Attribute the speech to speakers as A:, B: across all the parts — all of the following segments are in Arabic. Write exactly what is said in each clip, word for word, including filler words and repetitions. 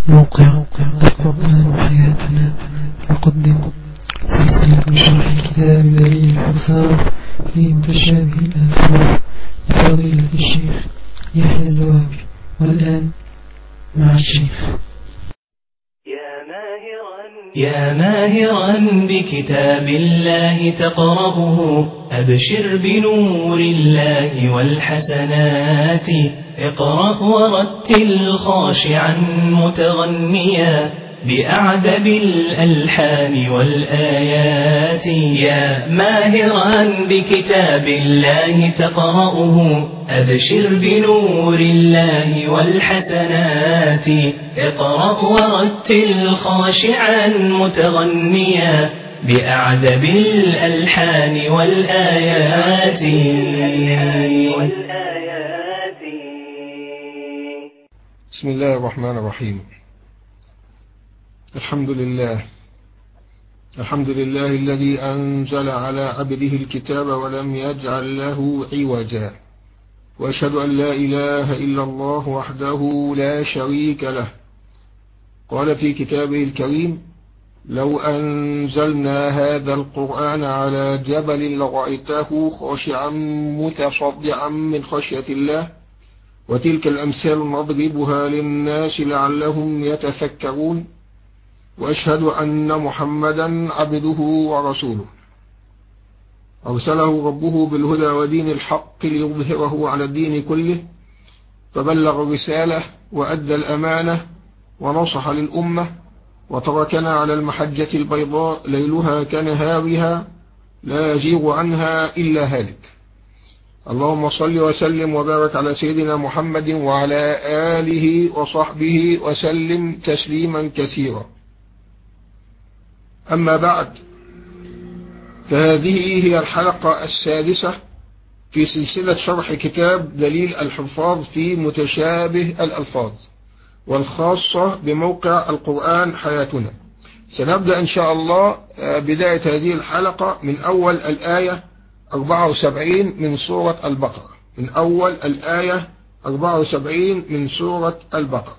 A: موقع القرآن حياتنا يقدم سلسلة شرح كتاب دليل الحفاظ في متشابه الألفاظ لفضيلة الشيخ يحيى الزوابي. والآن مع الشيخ.
B: يا ماهرا بكتاب الله تقرأه أبشر بنور الله والحسنات. اقرأ ورتل خاشعا متغنيا بأعذب الألحان والآيات. يا ماهرا بكتاب الله تقرأه أبشر بنور الله والحسنات. اقرأ ورتل خاشعا متغنيا بأعذب الألحان والآيات.
C: بسم الله الرحمن الرحيم. الحمد لله الحمد لله الذي أنزل على عبده الكتاب ولم يجعل له عوجا، وأشهد أن لا إله إلا الله وحده لا شريك له. قال في كتابه الكريم: لو أنزلنا هذا القرآن على جبل لرأيته خاشعا متصدعا من خشية الله، وتلك الأمثال نضربها للناس لعلهم يتفكرون. وأشهد أن محمدا عبده ورسوله أرسله ربه بالهدى ودين الحق ليظهره على الدين كله، فبلغ الرسالة وأدى الأمانة ونصح للأمة، وتركنا على المحجة البيضاء ليلها كنهارها لا يزيغ عنها إلا هالك. اللهم صل وسلم وبارك على سيدنا محمد وعلى آله وصحبه وسلم تسليما كثيرا. أما بعد، فهذه هي الحلقة السادسة في سلسلة شرح كتاب دليل الحفاظ في متشابه الألفاظ، والخاصة بموقع القرآن حياتنا. سنبدأ إن شاء الله بداية هذه الحلقة من أول الآية أربعة وسبعين من سورة البقرة من أول الآية أربعة وسبعين من سورة البقرة.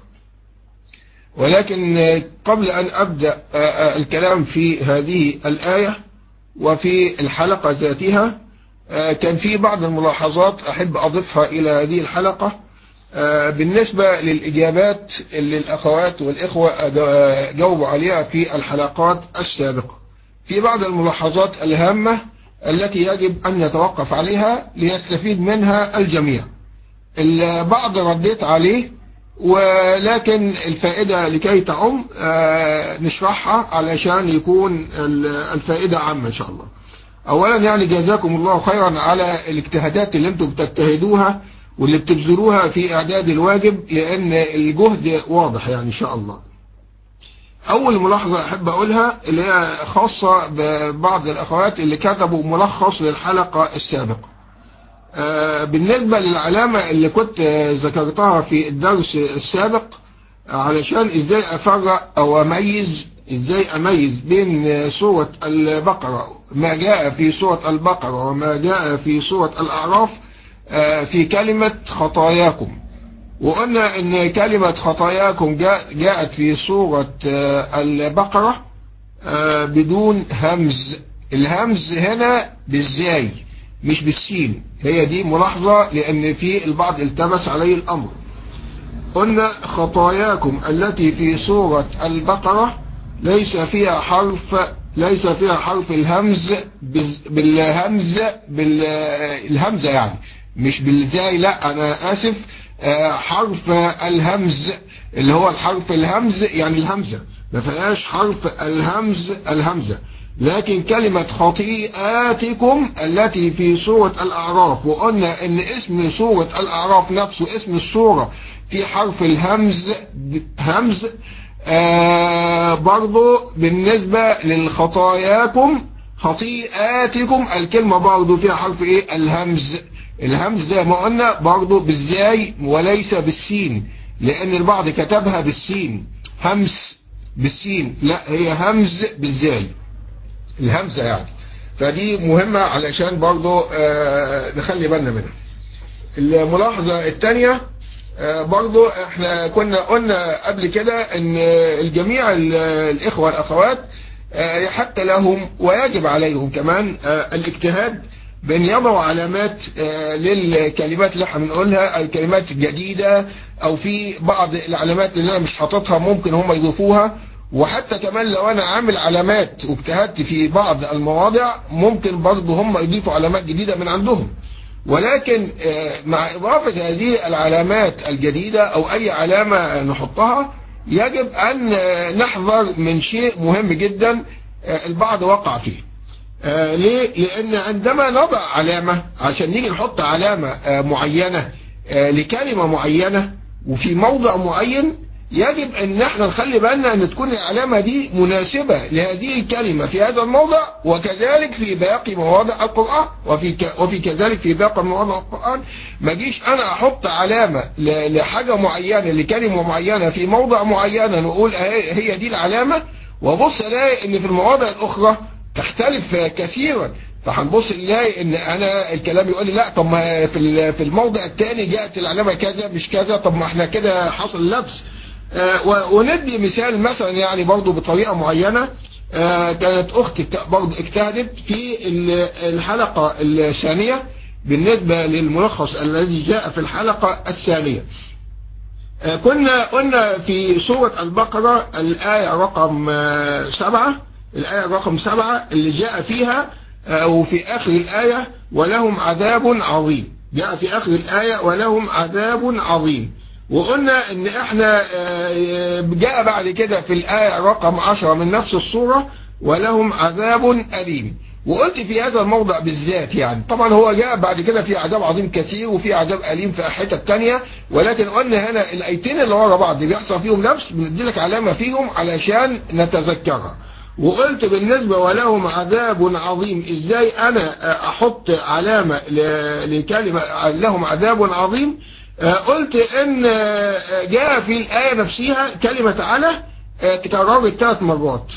C: ولكن قبل أن أبدأ الكلام في هذه الآية وفي الحلقة ذاتها، كان في بعض الملاحظات أحب أضيفها إلى هذه الحلقة بالنسبة للإجابات اللي الأخوات والإخوة جاوبوا عليها في الحلقات السابقة. في بعض الملاحظات الهامة التي يجب أن نتوقف عليها ليستفيد منها الجميع. البعض رديت عليه، ولكن الفائدة لكي تعم نشرحها علشان يكون الفائدة عامة إن شاء الله. أولا يعني جزاكم الله خيرا على الاجتهادات اللي انتم بتجتهدوها واللي بتبذلوها في إعداد الواجب، لأن الجهد واضح يعني إن شاء الله. أول ملاحظة أحب أقولها اللي هي خاصة ببعض الأخوات اللي كتبوا ملخص للحلقة السابقة. بالنسبة للعلامة اللي كنت ذكرتها في الدرس السابق علشان إزاي أفرق أو أميز إزاي أميز بين سورة البقرة ما جاء في سورة البقرة وما جاء في سورة الأعراف في كلمة خطاياكم. وقلنا ان كلمة خطاياكم جاءت في سورة البقرة بدون همز. الهمز هنا بالزاي مش بالسين، هي دي ملاحظة لان في البعض التبس عليه الامر. قلنا خطاياكم التي في سورة البقرة ليس فيها حرف ليس فيها حرف الهمز بالهمز بالهمزة يعني مش بالزاي، لا انا اسف، حرف الهمز اللي هو الحرف الهمز يعني الهمزة ما فيهاش حرف الهمز الهمزة. لكن كلمة خطيئاتكم التي في سورة الأعراف، وقلنا ان اسم سورة الأعراف نفسه اسم السورة في حرف الهمز همز. آه برضو بالنسبة للخطاياكم خطيئاتكم الكلمة برضو فيها حرف ايه الهمز. الهمز زي ما قلنا برضو بالزاي وليس بالسين، لان البعض كتبها بالسين همس بالسين، لا هي همز بالزاي الهمزة يعني. فدي مهمة علشان برضو آه نخلي بالنا منها. الملاحظة الثانية برضو احنا كنا قلنا قبل كده ان الجميع الاخوة والاخوات حتى لهم ويجب عليهم كمان الاجتهاد بان يضعوا علامات للكلمات اللي احنا بنقولها، الكلمات الجديدة او في بعض العلامات اللي انا مش حاططها ممكن هم يضيفوها، وحتى كمان لو انا عامل علامات واجتهدت في بعض المواضع ممكن برضه هم يضيفوا علامات جديدة من عندهم. ولكن مع اضافة هذه العلامات الجديدة او اي علامة نحطها يجب ان نحذر من شيء مهم جدا البعض وقع فيه. ليه؟ لان عندما نضع علامة عشان نيجي نحط علامة معينة لكلمة معينة وفي موضع معين، يجب ان احنا نخلي بالنا ان تكون العلامة دي مناسبة لهذه الكلمة في هذا الموضع، وكذلك في باقي مواضع القرآن، وفي ك... وفي كذلك في باقي مواضع القرآن. ما جيش انا احط علامة ل... لحاجة معينة لكلمة معينة في موضع معين نقول هي دي العلامة، وابص الاقي ان في المواضع الاخرى تختلف كثيرا، فهنبص نلاقي ان انا الكلام يقول لي لا طب ما في في الموضع الثاني جاءت العلامة كذا مش كذا، طب ما احنا كده حصل لبس. آه وندي مثال مثلا يعني برضو بطريقة معينة. آه كانت اختي برضو اجتهدت في الحلقة الثانية بالنسبة للملخص الذي جاء في الحلقة الثانية. آه كنا قلنا في سورة البقرة الآية رقم آه سبعة الآية رقم سبعة اللي جاء فيها آه وفي آخر الآية ولهم عذاب عظيم، جاء في آخر الآية ولهم عذاب عظيم. وقلنا ان احنا جاء بعد كده في الآية رقم عشرة من نفس السورة ولهم عذاب أليم، وقلت في هذا الموضع بالذات يعني طبعا هو جاء بعد كده في عذاب عظيم كثير وفي عذاب أليم في حتة تانية، ولكن قلنا هنا الآيتين اللي ورا بعض بيحصل فيهم لبس بندي لك علامة فيهم علشان نتذكرها. وقلت بالنسبة ولهم عذاب عظيم ازاي انا احط علامة لكلمة لهم عذاب عظيم. قلت ان جاء في الآية نفسها كلمة على تكررت ثلاث مرات،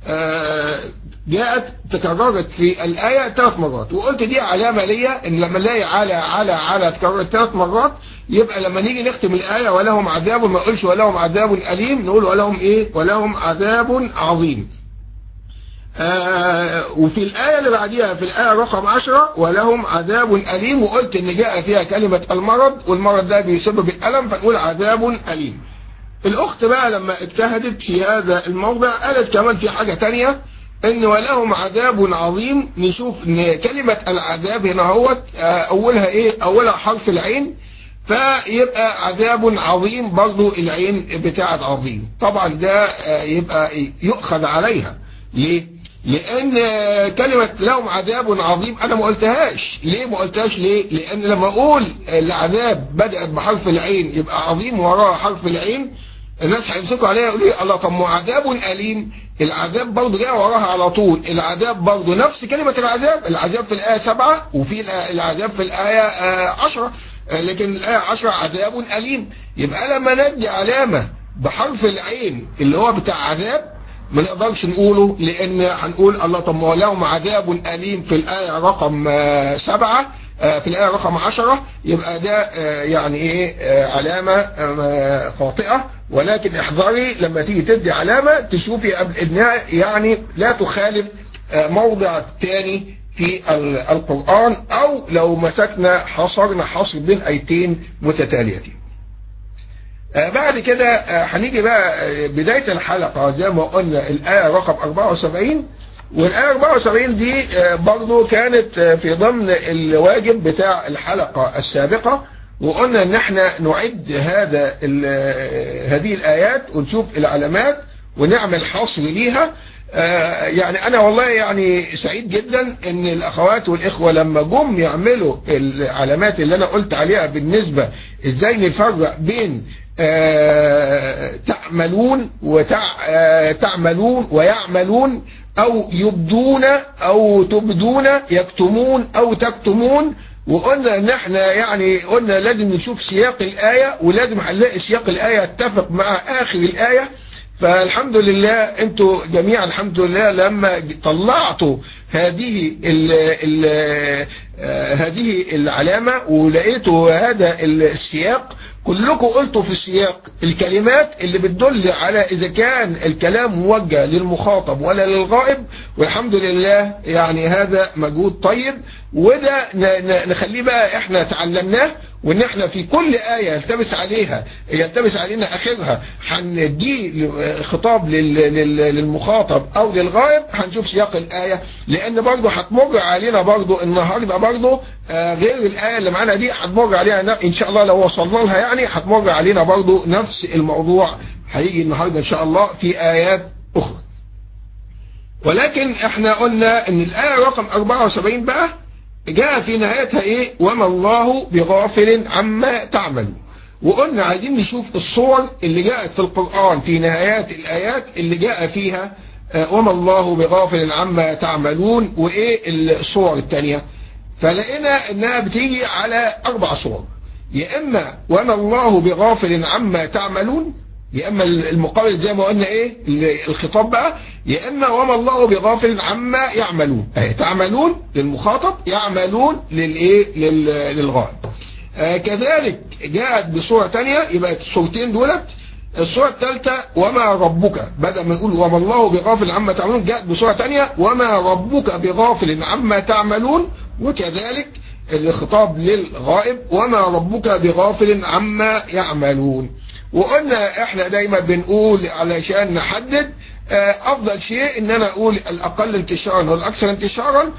C: جاءت تكررت في الآية ثلاث مرات، وقلت دي علامة ليا ان لما نلاقي على على على تكررت ثلاث مرات يبقى لما نيجي نختم الآية ولهم عذاب ما نقولش ولهم عذاب أليم، نقول ولهم ايه ولهم عذاب عظيم. آه وفي الآية اللي بعديها في الآية رقم عشرة ولهم عذاب أليم، وقلت ان جاء فيها كلمة المرض والمرض ده بيسبب الألم فنقول عذاب أليم. الأخت بقى لما اجتهدت في هذا الموضع قالت كمان في حاجة تانية ان ولهم عذاب عظيم. نشوف ان كلمة العذاب هنا هو أولها ايه؟ أولها حرف العين، فيبقى عذاب عظيم برضو العين بتاعت عظيم، طبعا ده يبقى يؤخذ عليها. ليه؟ لان كلمة لهم عذاب عظيم انا ما قلتهاش. ليه ما قلتهاش؟ ليه؟ لان لما اقول العذاب بدأت بحرف العين يبقى عظيم وراها حرف العين، الناس هيمسكوا عليها يقولوا لي الله طب ما عذاب أليم، العذاب برضه جاء وراها على طول، العذاب برضه نفس كلمة العذاب، العذاب في الآية سبعة وفي العذاب في الآية عشرة، لكن الآية عشرة عذاب أليم. يبقى لما ندي علامة بحرف العين اللي هو بتاع عذاب ما نقدرش نقوله، لان هنقول الله طب ما لهم عذاب أليم في الآية رقم سبعة في الآية رقم عشرة، يبقى ده يعني ايه علامة خاطئة. ولكن احذري لما تيجي تدي علامة تشوفي قبل انها يعني لا تخالف موضع تاني في القرآن، او لو مسكنا حصرنا حصر بين ايتين متتاليتين. آه بعد كده آه هنيجي بقى بداية الحلقة زي ما قلنا الآية رقم أربعة وسبعين، والآية أربعة وسبعين دي آه برضو كانت آه في ضمن الواجب بتاع الحلقة السابقة، وقلنا ان احنا نعد هذا هذه الآيات ونشوف العلامات ونعمل حصر ليها. آه يعني انا والله يعني سعيد جدا ان الاخوات والاخوة لما جم يعملوا العلامات اللي انا قلت عليها بالنسبة ازاي نفرق بين آه تعملون وتعملون ويعملون، او يبدون او تبدون، يكتمون او تكتمون. وقلنا ان احنا يعني قلنا لازم نشوف سياق الآية، ولازم هنلاقي سياق الآية يتفق مع اخر الآية. فالحمد لله انتوا جميعا الحمد لله لما طلعتوا هذه ال ال هذه العلامة ولقيتوا هذا السياق كلكم قلتوا في سياق الكلمات اللي بتدل على إذا كان الكلام موجه للمخاطب ولا للغائب، والحمد لله يعني هذا مجهود طيب، وده نخليه بقى احنا تعلمناه، وان احنا في كل آية يلتبس عليها يلتبس علينا اخرها هندي خطاب للمخاطب او للغائب، هنشوف سياق الآية، لان برضه هتمر علينا برضه النهاردة برضه غير الآية اللي معانا دي، هتمر علينا ان شاء الله لو وصلنا لها، يعني هتمر علينا برضه نفس الموضوع هيجي النهاردة ان شاء الله في آيات اخرى. ولكن احنا قلنا ان الآية رقم أربعة وسبعين بقى جاء في نهايتها ايه؟ وما الله بغافل عما تعملون. وقلنا عايزين نشوف الصور اللي جاءت في القرآن في نهايات الآيات اللي جاء فيها وما الله بغافل عما تعملون، وايه الصور التانية. فلقينا انها بتيجي على اربع صور، يا اما وما الله بغافل عما تعملون، يا اما المقابل زي ما قلنا ايه الخطاب بقى، يا اما وما الله بغافل عما يعملون، اهي تعملون للمخاطب، يعملون للايه للغائب. آه كذلك جاءت بصورة تانية، يبقى الصورتين دولت. الصورة الثالثة وما ربك، بدل ما نقول وما الله بغافل عما تعملون، جاءت بصورة تانية وما ربك بغافل عما تعملون، وكذلك الخطاب للغائب وما ربك بغافل عما يعملون. وقلنا احنا دايما بنقول علشان نحدد افضل شيء ان انا اقول الاقل انتشارا والاكثر انتشارا،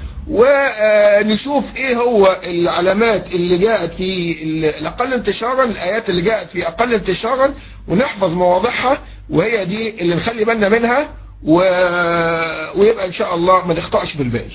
C: ونشوف ايه هو العلامات اللي جاءت في الاقل انتشارا، الايات اللي جاءت في اقل انتشارا، ونحفظ مواضعها، وهي دي اللي نخلي بالنا منها، و... ويبقى ان شاء الله ما نخطأش في الباقي.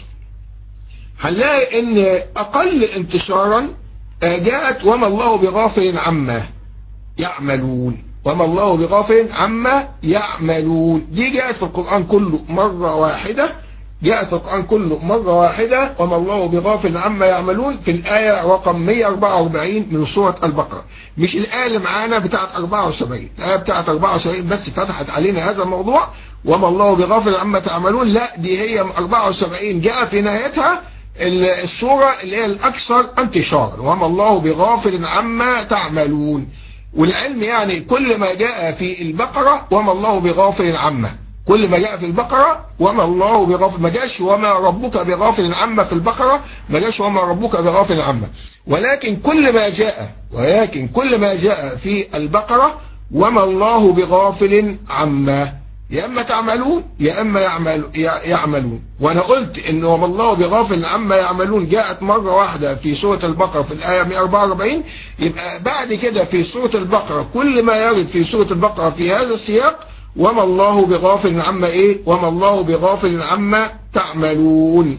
C: هنلاقي ان اقل انتشارا جاءت وما الله بغافل عما يعملون، وما الله بغافل عما يعملون، دي جاءت في القرآن كله مرة واحدة، جاءت في القرآن كله مرة واحدة وما الله بغافل عما يعملون في الآية رقم مئة وأربعة وأربعين من سورة البقرة، مش الآية اللي معانا بتاعت أربعة وسبعين، الآية بتاعت أربعة وسبعين بس فتحت علينا هذا الموضوع وما الله بغافل عما تعملون، لا دي هي أربعة وسبعين جاء في نهايتها السورة اللي هي الأكثر انتشارا وما الله بغافل عما تعملون. والعلم يعني كل ما جاء في البقرة وما الله بغافل عما، كل ما جاء في البقرة وما الله بغافل، ما جاش وما ربك بغافل عما في البقرة، ما جاش وما ربك بغافل عما، ولكن كل ما جاء ولكن كل ما جاء في البقرة وما الله بغافل عما، يا اما تعملون يا اما يعمل يعملون. وانا قلت ان وما الله بغافل عما يعملون جاءت مرة واحدة في سورة البقرة في الآية مئة وأربعة وأربعين، يبقى بعد كده في سورة البقرة كل ما يرد في سورة البقرة في هذا السياق وما الله بغافل عما ايه؟ وما الله بغافل عما تعملون.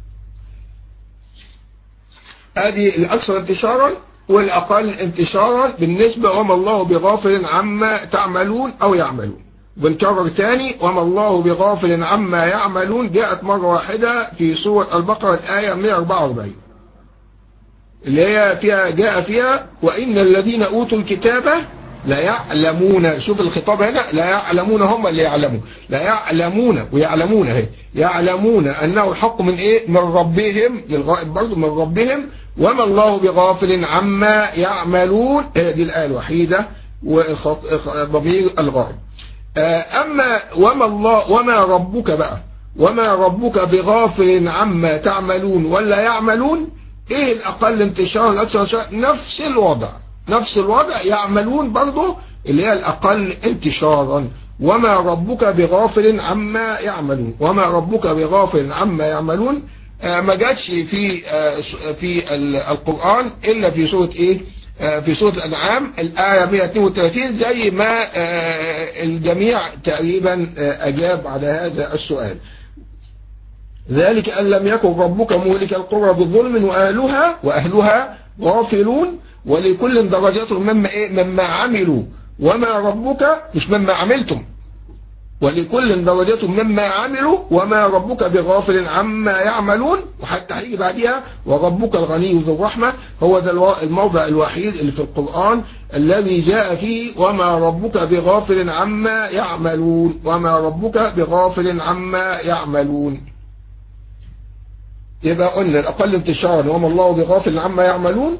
C: ادي الاكثر انتشارا والاقل انتشارا بالنسبة وما الله بغافل عما تعملون او يعملون. بنكرر تاني وما الله بغافل عما يعملون جاءت مرة واحدة في سورة البقرة الآية مئة وأربعة وأربعين اللي هي فيها جاء فيها وإن الذين أوتوا الكتاب لا يعلمون، شوف الخطاب هنا، لا يعلمون هم اللي يعلمون، لا يعلمون ويعلمون اهي، يعلمون أنه الحق من إيه؟ من ربهم، للغائب برضه من ربهم، وما الله بغافل عما يعملون، دي الآية الوحيدة وضمير الغائب. أما وما الله وما ربك بقى وما ربك بغافل عما تعملون ولا يعملون، ايه الأقل انتشارا الأكثر انتشارا؟ نفس الوضع نفس الوضع، يعملون برضه اللي هي الأقل انتشارا، وما ربك بغافل عما يعملون، وما ربك بغافل عما يعملون ما جاتش في في القرآن إلا في سورة ايه؟ في سورة الأنعام الآية مئة واثنين وثلاثين، زي ما الجميع تقريبا أجاب على هذا السؤال. ذلك أن لم يكن ربك مهلك القرى بظلم وأهلها وأهلها غافلون ولكل درجات مما إيه؟ مما عملوا، وما ربك مش مما عملتم، ولكل درجات مما عملوا وما ربك بغافل عما يعملون. وحتى هيجي بعدها وربك الغني ذو الرحمة، هو ده الموضع الوحيد اللي في القرآن الذي جاء فيه وما ربك بغافل عما يعملون، وما ربك بغافل عما يعملون. يبقى قلنا الأقل انتشارا وما الله بغافل عما يعملون،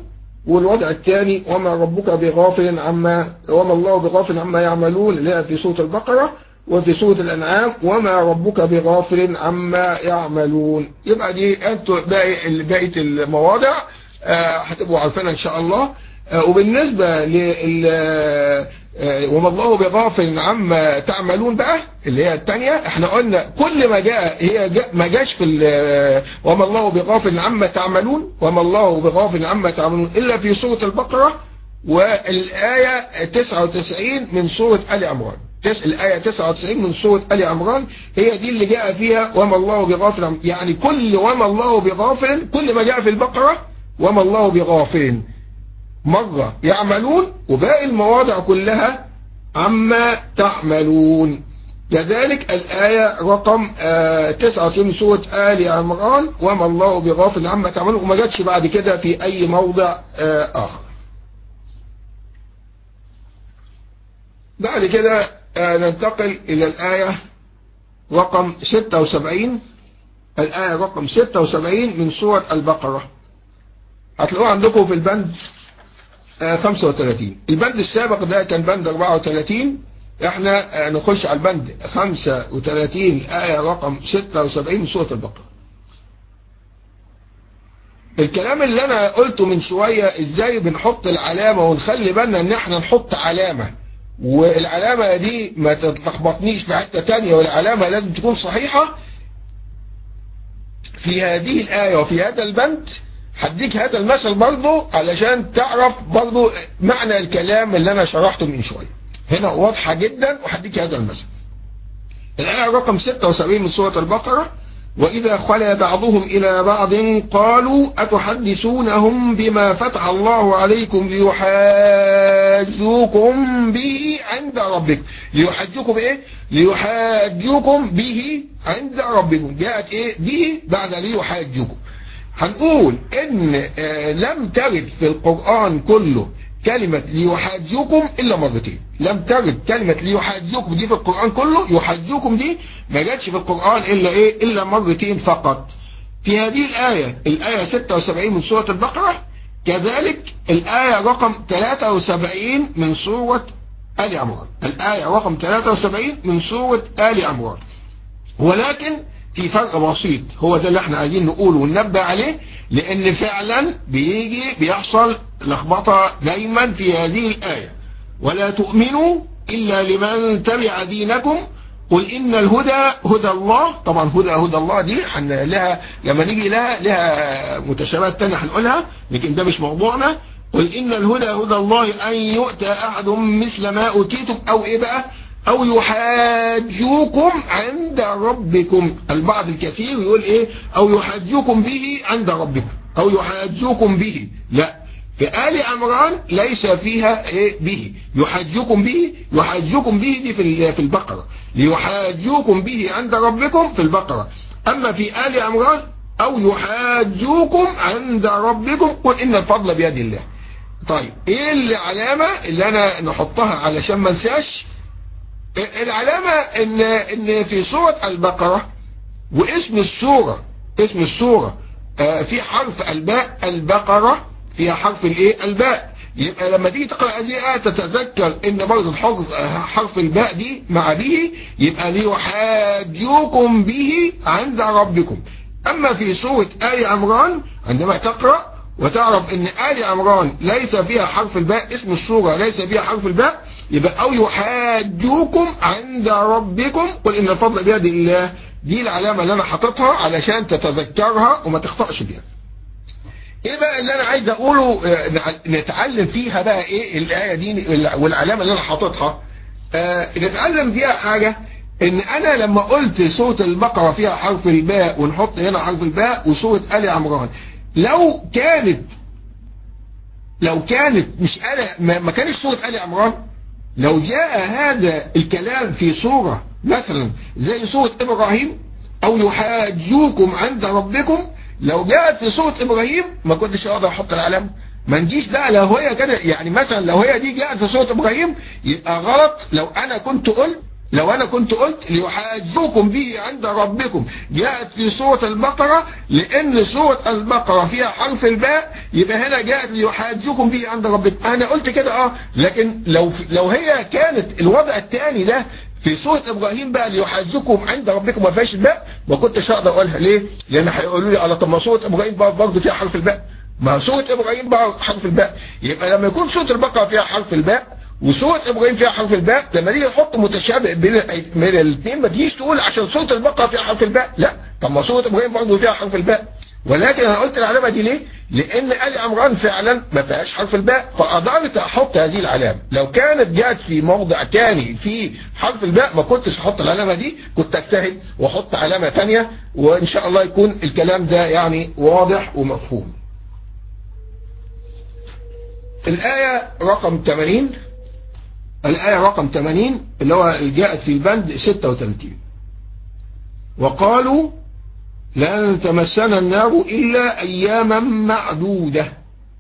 C: والوضع الثاني وما ربك بغافل عما وما الله بغافل عما يعملون اللي هي في سورة البقرة، وفي سورة الأنعام وما ربك بغافل عما يعملون. يبقى دي انتوا باقي بقيه المواضع هتبقوا عارفينها ان شاء الله. آه وبالنسبه لل آه وما الله بغافل عما تعملون بقى اللي هي الثانيه، احنا قلنا كل ما جاء هي جاء ما جاش في وما الله بغافل عما تعملون وما الله بغافل عما تعملون الا في سوره البقره والايه تسعة وتسعين من سوره ال عمران. الآية تسعة وتسعين من سورة آل عمران هي دي اللي جاء فيها وما الله بغافل، يعني كل وما الله بغافل كل ما جاء في البقرة وما الله بغافل مرة يعملون، وباقي المواضع كلها عما تعملون. كذلك الآية رقم تسعة وتسعين من سورة آل عمران وما الله بغافل عما تعملون، وما جاتش بعد كده في أي موضع آخر. بعد كده ننتقل إلى الآية رقم ستة وسبعين. الآية رقم ستة وسبعين من سورة البقرة هتلاقوها عندكم في البند خمسة وثلاثين. البند السابق ده كان بند أربعة وثلاثين، احنا نخش على البند خمسة وثلاثين الآية رقم ستة وسبعين من سورة البقرة. الكلام اللي انا قلته من شوية ازاي بنحط العلامة ونخلي بالنا ان احنا نحط علامة، والعلامة دي ما تتلخبطنيش في حتة تانية، والعلامة لازم تكون صحيحة. في هذه الآية وفي هذا البند هديك هذا المثل برضو علشان تعرف برضو معنى الكلام اللي انا شرحته من شوية. هنا واضحة جدا وهديك هذا المثل. الآية رقم ستة وسبعين من سورة البقرة وإذا خلا بعضهم إلى بعض قالوا أتحدثونهم بما فتح الله عليكم ليحاجوكم به عند ربكم. ليحاجوكم إيه؟ ليحاجوكم به عند ربكم. جاءت إيه؟ به بعد ليحاجوكم. هنقول إن آه لم ترد في القرآن كله كلمة ليحاجوكم إلا مرتين. لم ترد كلمة ليحاجوكم دي في القرآن كله، يحاجوكم دي ما جاتش في القرآن إلا إيه؟ إلا مرتين فقط. في هذه الآية الآية ستة وسبعين من سورة البقرة، كذلك الآية رقم ثلاثة وسبعين من سورة آل عمران. الآية رقم ثلاثة وسبعين من سورة آل عمران. ولكن في فرق بسيط هو ده اللي احنا عايزين نقوله وننبه عليه، لأن فعلا بيجي بيحصل لخبطة دايما في هذه الآية. ولا تؤمنوا إلا لمن تبع دينكم قل إن الهدى هدى الله. طبعا هدى هدى الله دي لها لما نيجي لها لها متشابهات تانية هنقولها، لكن ده مش موضوعنا. قل إن الهدى هدى الله أن يؤتى أحد مثل ما أوتيتم أو إيه بقى أو يحاجوكم عند ربكم. البعض الكثير يقول إيه أو يحاجوكم به عند ربكم أو يحاجوكم به. لا، في آل عمران ليس فيها إيه به يحاجوكم به. يحاجوكم به دي في في البقرة، ليحاجوكم به عند ربكم في البقرة. أما في آل عمران أو يحاجوكم عند ربكم قل إن الفضل بيد الله. طيب إيه العلامة اللي أنا نحطها علشان ما ننساش؟ العلامة إن إن في سورة البقرة واسم السورة اسم السورة آه في حرف الباء. البقرة فيها حرف الايه الباء. يبقى لما تيجي تقرأ هذه الآية تتذكر ان برضه حرف حرف الباء دي مع به، يبقى ليحاجوكم به عند ربكم. اما في سورة آل عمران عندما تقرأ وتعرف ان آل عمران ليس فيها حرف الباء، اسم السورة ليس فيها حرف الباء، يبقى او يحاجوكم عند ربكم قل ان الفضل بيد الله. دي العلامة اللي انا حاططها علشان تتذكرها وما تخطأش بيها. ايه بقى اللي انا عايز اقوله نتعلم فيها بقى ايه الآية دي والعلامة اللي انا حاططها؟ آه نتعلم فيها حاجة، ان انا لما قلت سورة البقرة فيها حرف الباء ونحط هنا حرف الباء وسورة آل عمران، لو كانت لو كانت مش آل ما كانش سورة آل عمران، لو جاء هذا الكلام في سورة مثلا زي سورة ابراهيم او يحاجوكم عند ربكم، لو جاءت في سورة ابراهيم ما كنتش اقدر احط العلامة. ما نجيش بقى لو هي كده، يعني مثلا لو هي دي جاءت في سورة ابراهيم يبقى غلط. لو انا كنت قلت لو انا كنت قلت ليحاجوكم به عند ربكم جاءت في سورة البقرة، لان سورة البقرة فيها حرف الباء، يبقى هنا جاءت ليحاجوكم به عند ربكم. انا قلت كده اه، لكن لو لو هي كانت الوضع الثاني ده في سورة ابراهيم بقى ليحاجوكم عند ربكم ما فيهاش الباء، ما كنتش هقدر اقولها. ليه؟ لان هيقولوا لي على طب ما سورة ابراهيم برضه فيها حرف الباء، ما سورة ابراهيم بقى حرف الباء. يبقى لما يكون سورة البقرة فيها حرف الباء وسورة ابراهيم فيها حرف الباء، لما نيجي نحط متشابه بين من الاثنين ما تجيش تقول عشان سورة البقرة فيها حرف الباء، لا، طب ما سورة ابراهيم برضه فيها حرف الباء. ولكن انا قلت العلامة دي ليه؟ لان آل عمران فعلا ما فيهاش حرف الباء، فقدرت احط هذه العلامة. لو كانت جات في موضع ثاني في حرف الباء ما كنتش احط العلامة دي، كنت اجتهد واحط علامة ثانية، وان شاء الله يكون الكلام ده يعني واضح ومفهوم. الآية رقم ثمانين، الآية رقم ثمانين اللي هو جاءت في البند ستة وثلاثين، وقالوا لن تمسنا النار إلا أياما معدودة.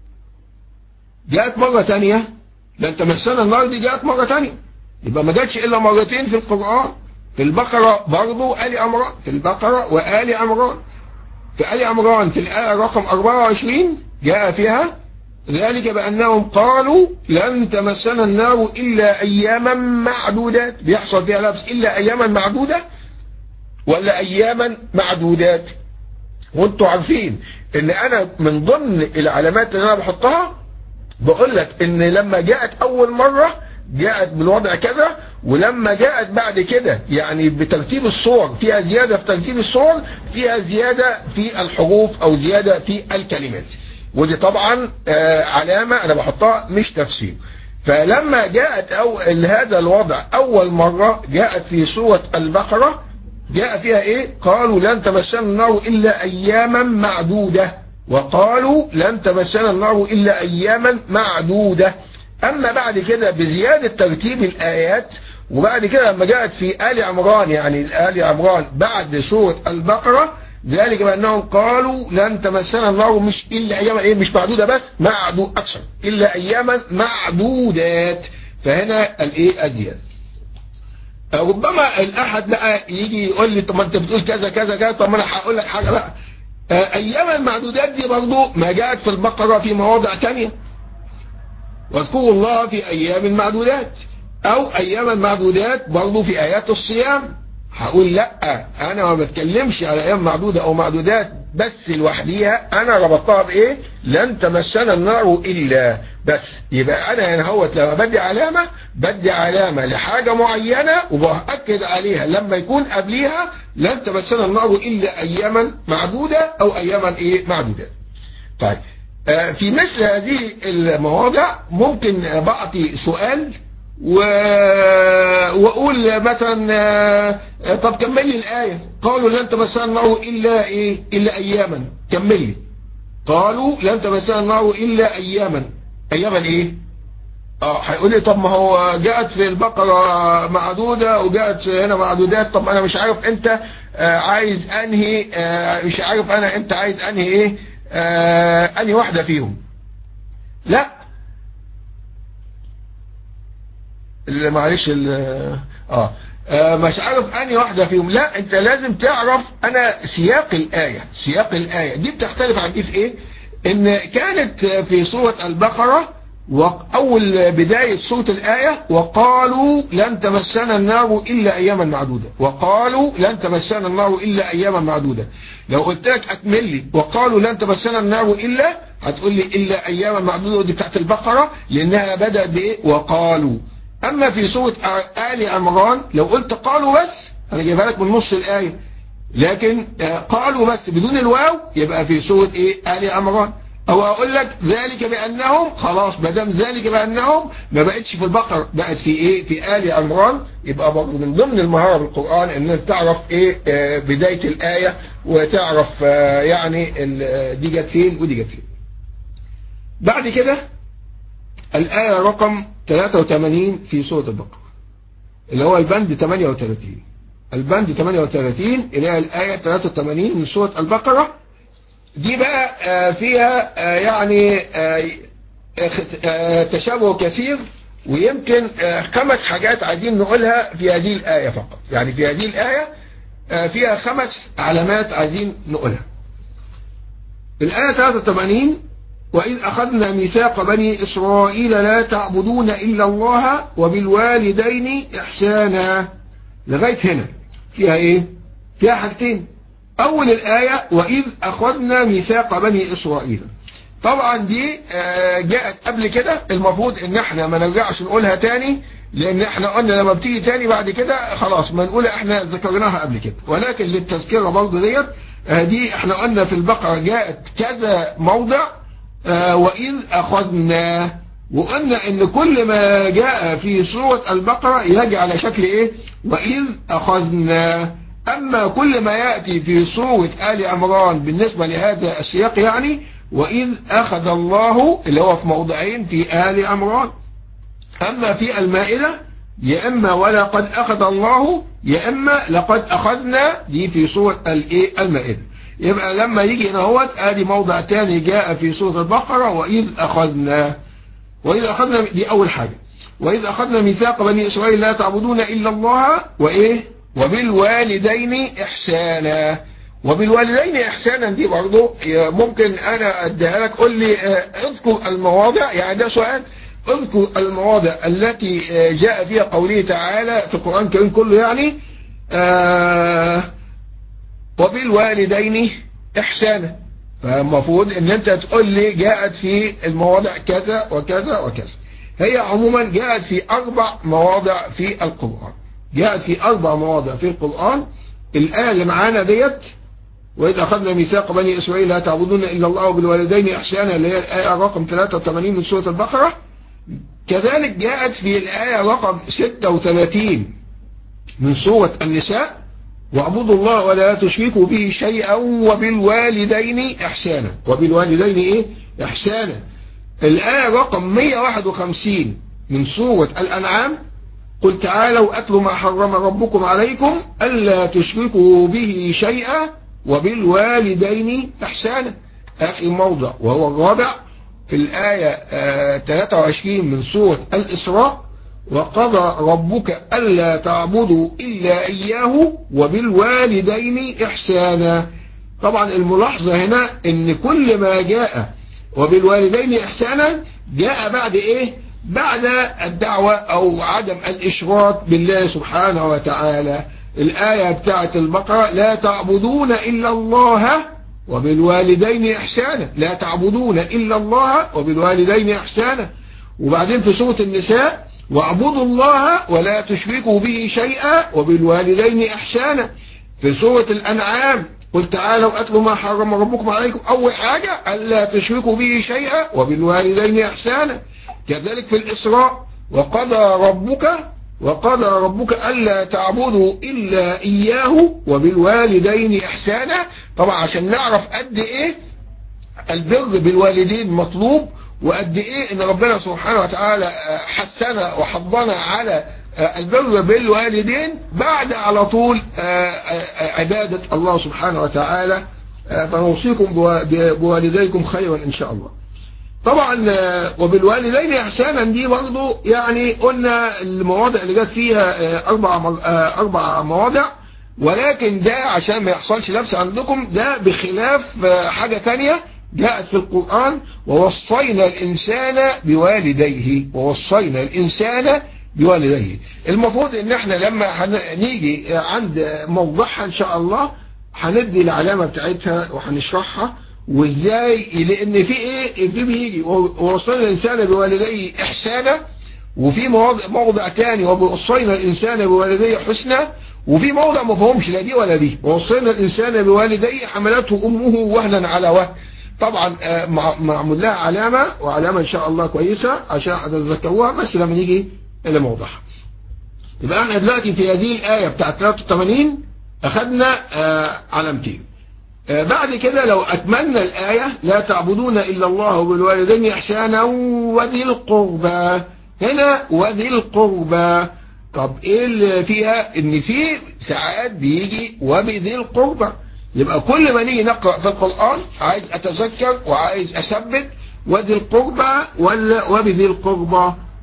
C: جاءت مرة تانية، لن تمسنا النار دي جاءت مرة تانية، يبقى ما جاتش إلا مرتين في القرآن. في البقرة برضو آل عمران، في البقرة وآل عمران. في آل عمران في الآية رقم أربعة وعشرين جاء فيها ذلك بأنهم قالوا لن تمسنا النار إلا أياما معدودات، بيحصل فيها لبس، إلا أياما معدودة ولا أياما معدودات. وانتوا عارفين ان انا من ضمن العلامات اللي انا بحطها بقول لك ان لما جاءت اول مرة جاءت بالوضع كذا، ولما جاءت بعد كده يعني بترتيب الصور فيها زيادة، في ترتيب الصور فيها زيادة في الحروف او زيادة في الكلمات، ودي طبعا آه علامة انا بحطها مش تفسير. فلما جاءت أو هذا الوضع اول مرة جاءت في سورة البقرة، جاء فيها ايه؟ قالوا لن تمسنا النار الا اياما معدودة، وقالوا لن تمسنا النار الا اياما معدودة. اما بعد كده بزيادة ترتيب الايات، وبعد كده لما جاءت في آل عمران، يعني آل عمران بعد سورة البقرة، ذلك بأنهم قالوا لن تمسنا النار مش إلا أياما إيه، مش معدودة بس، معدود أكثر، إلا أياما معدودات. فهنا الإيه الزيادة. ربما الأحد بقى يجي يقول لي طب ما أنت بتقول كذا كذا كذا، طب ما أنا هقول لك حاجة بقى. أياما المعدودات دي برضو ما جاءت في البقرة في مواضع تانية، واذكروا الله في أيام المعدودات، أو أيام المعدودات برضو في آيات الصيام. هقول لا، انا ما بتكلمش على ايام معدودة او معدودات بس لوحديها، انا ربطتها بايه؟ لن تمسنا النار الا بس. يبقى انا هنا هوت لما بدي علامة بدي علامة لحاجة معينة وبأكد عليها لما يكون قبليها لن تمسنا النار الا اياما معدودة او اياما ايه معدودة. طيب آه في مثل هذه المواضع ممكن بعطي سؤال و... واقول مثلا طب كمل لي الايه، قالوا لن تمسنا النار الا ايه الا اياما، كمل لي. قالوا لن تمسنا النار الا اياما، اياما ايه؟ اه هيقول لي طب ما هو جاءت في البقره معدوده وجاءت هنا معدودات، طب انا مش عارف انت آه عايز انهي آه مش عارف انا انت عايز انهي ايه آه انهي واحده فيهم. لا معلش اه آه مش عارف انهي واحدة فيهم، لا انت لازم تعرف انا سياق الآية. سياق الآية دي بتختلف عن دي في ايه؟ ان كانت في سورة البقرة واول بداية سورة الآية وقالوا لن تمسنا النار الا اياما معدودة، وقالوا لن تمسنا النار الا اياما معدودة. لو قلت لك اكمل لي وقالوا لن تمسنا النار الا، هتقول لي الا اياما معدودة، ودي بتاعت البقرة لانها بدأت بايه؟ وقالوا. اما في سورة آل عمران لو قلت قالوا بس انا جايبها لك من نص الآية، لكن قالوا بس بدون الواو يبقى في سورة ايه آل عمران. او اقول لك ذلك بانهم، خلاص ما دام ذلك بانهم ما بقتش في البقرة، بقت في ايه في آل عمران. يبقى برضه من ضمن المهارة بالقرآن ان انت تعرف ايه بداية الآية، وتعرف يعني دي جت فين ودي جت فين. بعد كده الآية رقم ثلاثة وثمانين في سورة البقرة اللي هو البند ثمانية وثلاثين، البند ثمانية وثلاثين اللي هي الآية ثلاثة وثمانين من سورة البقرة. دي بقى فيها يعني تشابه كثير ويمكن خمس حاجات عايزين نقولها في هذه الآية فقط. يعني في هذه الآية فيها خمس علامات عايزين نقولها. الآية ثلاثة وثمانين: وإذ أخذنا ميثاق بني إسرائيل لا تعبدون إلا الله وبالوالدين إحسانا. لغاية هنا فيها إيه؟ فيها حاجتين. أول الآية وإذ أخذنا ميثاق بني إسرائيل، طبعا دي جاءت قبل كده، المفروض ان احنا ما نرجعش نقولها تاني، لان احنا قلنا لما بتيجي تاني بعد كده خلاص ما نقول احنا ذكرناها قبل كده. ولكن للتذكرة برضه ديت دي احنا قلنا في البقرة جاءت كذا موضع وإذ أخذنا، وقلنا ان كل ما جاء في سورة البقرة يجي على شكل ايه؟ وإذ أخذنا. اما كل ما يأتي في سورة آل عمران بالنسبة لهذا السياق يعني وإذ أخذ الله اللي هو في موضعين في آل عمران. أما في المائدة يا إما ولقد أخذ الله يا إما لقد أخذنا، دي في سورة المائدة. يبقى لما يجي هنا هو آدي موضع تاني جاء في سورة البقرة وإذ أخذنا. وإذ أخذنا دي أول حاجة. وإذ أخذنا ميثاق بني إسرائيل لا تعبدون إلا الله وإيه وبالوالدين إحسانا. وبالوالدين إحسانا دي برضو ممكن أنا أديها لك، قل لي اذكر المواضع، يعني ده سؤال، اذكر المواضع التي جاء فيها قوله تعالى في القرآن الكريم كله يعني آه وبالوالدين إحسانا. فالمفروض ان انت تقول لي جاءت في المواضع كذا وكذا وكذا. هي عموما جاءت في أربع مواضع في القرآن، جاءت في أربع مواضع في القرآن. الآية اللي معانا ديت وإذ أخذنا ميثاق بني إسرائيل لا تعبدون إلا الله وبالوالدين إحسانا اللي هي الآية رقم ثلاثة وثمانين من سورة البقرة. كذلك جاءت في الآية رقم ستة وثلاثين من سورة النساء واعبدوا الله ولا تشركوا به شيئا وبالوالدين إحسانا. وبالوالدين إيه؟ إحسانا. الآية رقم مئة وواحد وخمسين من سورة الأنعام قل تعالوا أتلوا ما حرم ربكم عليكم ألا تشركوا به شيئا وبالوالدين إحسانا. آخر موضع وهو الرابع في الآية ثلاثة وعشرين من سورة الإسراء وقضى ربك ألا تعبدوا إلا إياه وبالوالدين إحسانا. طبعا الملاحظة هنا ان كل ما جاء وبالوالدين إحسانا جاء بعد إيه؟ بعد الدعوة أو عدم الإشراك بالله سبحانه وتعالى. الآية بتاعت البقرة لا تعبدون إلا الله وبالوالدين إحسانا، لا تعبدون إلا الله وبالوالدين إحسانا. وبعدين في سورة النساء واعبدوا الله ولا تشركوا به شيئا وبالوالدين إحسانا. في سورة الأنعام قل تعالوا أتلوا ما حرم ربكم عليكم، أول حاجة ألا تشركوا به شيئا وبالوالدين إحسانا. كذلك في الإسراء وقضى ربك وقضى ربك ألا تعبدوا إلا إياه وبالوالدين إحسانا. طبعا عشان نعرف قد إيه البر بالوالدين مطلوب وقد إيه إن ربنا سبحانه وتعالى حثنا وحضنا على البر بالوالدين بعد على طول عبادة الله سبحانه وتعالى. فنوصيكم بوالديكم خيرا إن شاء الله. طبعا وبالوالدين إحسانا دي برضو يعني قلنا المواضع اللي جت فيها أربع أربع مواضع، ولكن ده عشان ما يحصلش لبس عندكم ده بخلاف حاجة تانية جاءت في القرآن ووصينا الإنسان بوالديه ووصينا الإنسان بوالديه. المفروض ان احنا لما نيجي عند موضوعها ان شاء الله هندي العلامة بتاعتها وهنشرحها وازاي، لان في ايه في بيجي ووصينا الانسان بوالديه احسانا، وفي موضع, موضع تاني ووصينا الانسان بوالديه حسنا، وفي موضع ما فهمش لا دي ولا دي. ووصينا الانسان بوالديه حملته امه وهنا على وهن. طبعا معمول لها علامة وعلامة ان شاء الله كويسة عشان هتتذكروها بس لما نيجي الى موضعها. يبقى احنا دلوقتي في هذه الآية بتاعت ثلاثة وثمانين اخذنا علامتين. بعد كده لو أكملنا الآية لا تعبدون إلا الله وبالوالدين إحسانا وذي القربى، هنا وذي القربى. طب إيه اللي فيها؟ إن في ساعات بيجي وبذي القربى. يبقى كل ما نيجي نقرأ في القرآن عايز أتذكر وعايز أثبت وذي القربى ولا وبذي القربى.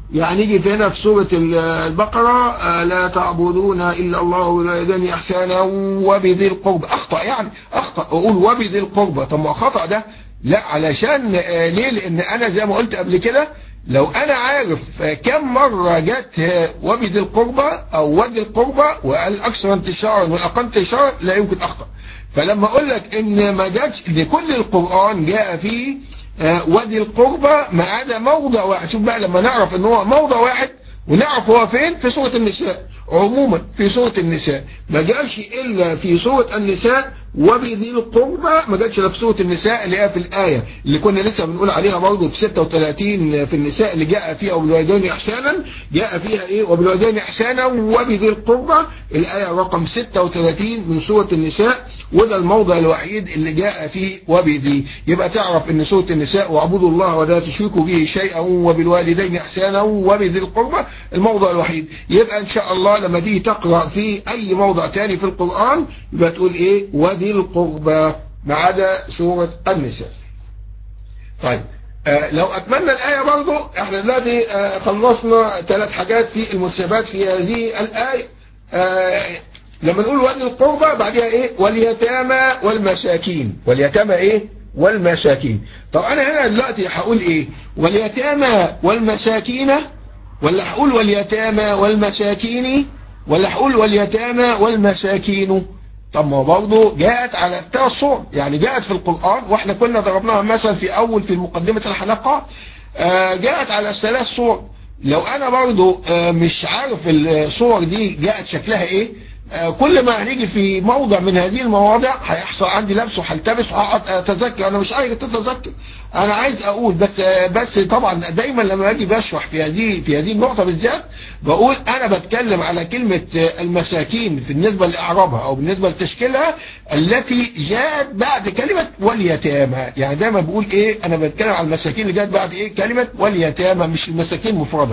C: يعني يجي في هنا في سورة البقرة لا تعبدون إلا الله والوالدين إحسانا وبذي القربى، أخطأ يعني أخطأ أقول وبذي القربى. طب ما خطأ ده؟ لا، علشان ليه؟ لأن أنا زي ما قلت قبل كده لو أنا عارف كم مرة جت وبذي القربى أو وذي القربى وقال أكثر انتشارا والأقل انتشارا لا يمكن أخطأ. فلما أقول لك إن ما جاتش لكل القرآن جاء فيه وذي القربى ما عدا موضع واحد. شوف بقى لما نعرف ان هو موضع واحد ونعرف هو فين في سورة النساء. عموما في سورة النساء ما جاش الا في سورة النساء وبذي القربى، ما جاتش الا في سورة النساء اللي هي في الآية اللي كنا لسه بنقول عليها برضه في ستة وثلاثين في النساء اللي جاء فيها وبالوالدين إحسانا، جاء فيها ايه؟ وبالوالدين إحسانا وبذي القربى، الآية رقم ستة وثلاثين من سورة النساء، وده الموضع الوحيد اللي جاء فيه وبذي. يبقى تعرف ان سورة النساء واعبدوا الله ولا تشركوا به شيئا وبالوالدين إحسانا وبذي القربى الموضع الوحيد. يبقى ان شاء الله لما تيجي تقرأ في اي موضع تاني في القرآن يبقى تقول ايه؟ وذي القربى ما عدا سورة النساء. طيب آه لو أكملنا الآية برضو احنا دلوقتي آه خلصنا ثلاث حاجات في المتشابهات في هذه الآية. آه لما نقول وذي القربى بعدها ايه؟ واليتامى والمساكين. واليتامى ايه؟ والمساكين. طب انا هنا دلوقتي هقول ايه؟ واليتامى والمساكين ولا هقول واليتامى والمساكين ولا هقول واليتامى والمساكين؟ طب ما برضه جاءت على الثلاث صور، يعني جاءت في القرآن واحنا كنا ضربناها مثلا في اول في مقدمة الحلقة، جاءت على الثلاث صور. لو انا برضه مش عارف الصور دي جاءت شكلها ايه، كل ما هنيجي في موضع من هذه المواضع هيحصل عندي لبس وهلتبس وهقعد اتذكر. انا مش عايز اتذكر، انا عايز اقول بس. بس طبعا دايما لما اجي بشرح في هذه في هذه النقطه بالذات بقول انا بتكلم على كلمه المساكين بالنسبه لاعرابها او بالنسبه لتشكيلها التي جاءت بعد كلمه واليتامى. يعني دايما بقول ايه؟ انا بتكلم على المساكين اللي جاءت بعد ايه؟ كلمه واليتامى، مش المساكين مفرده.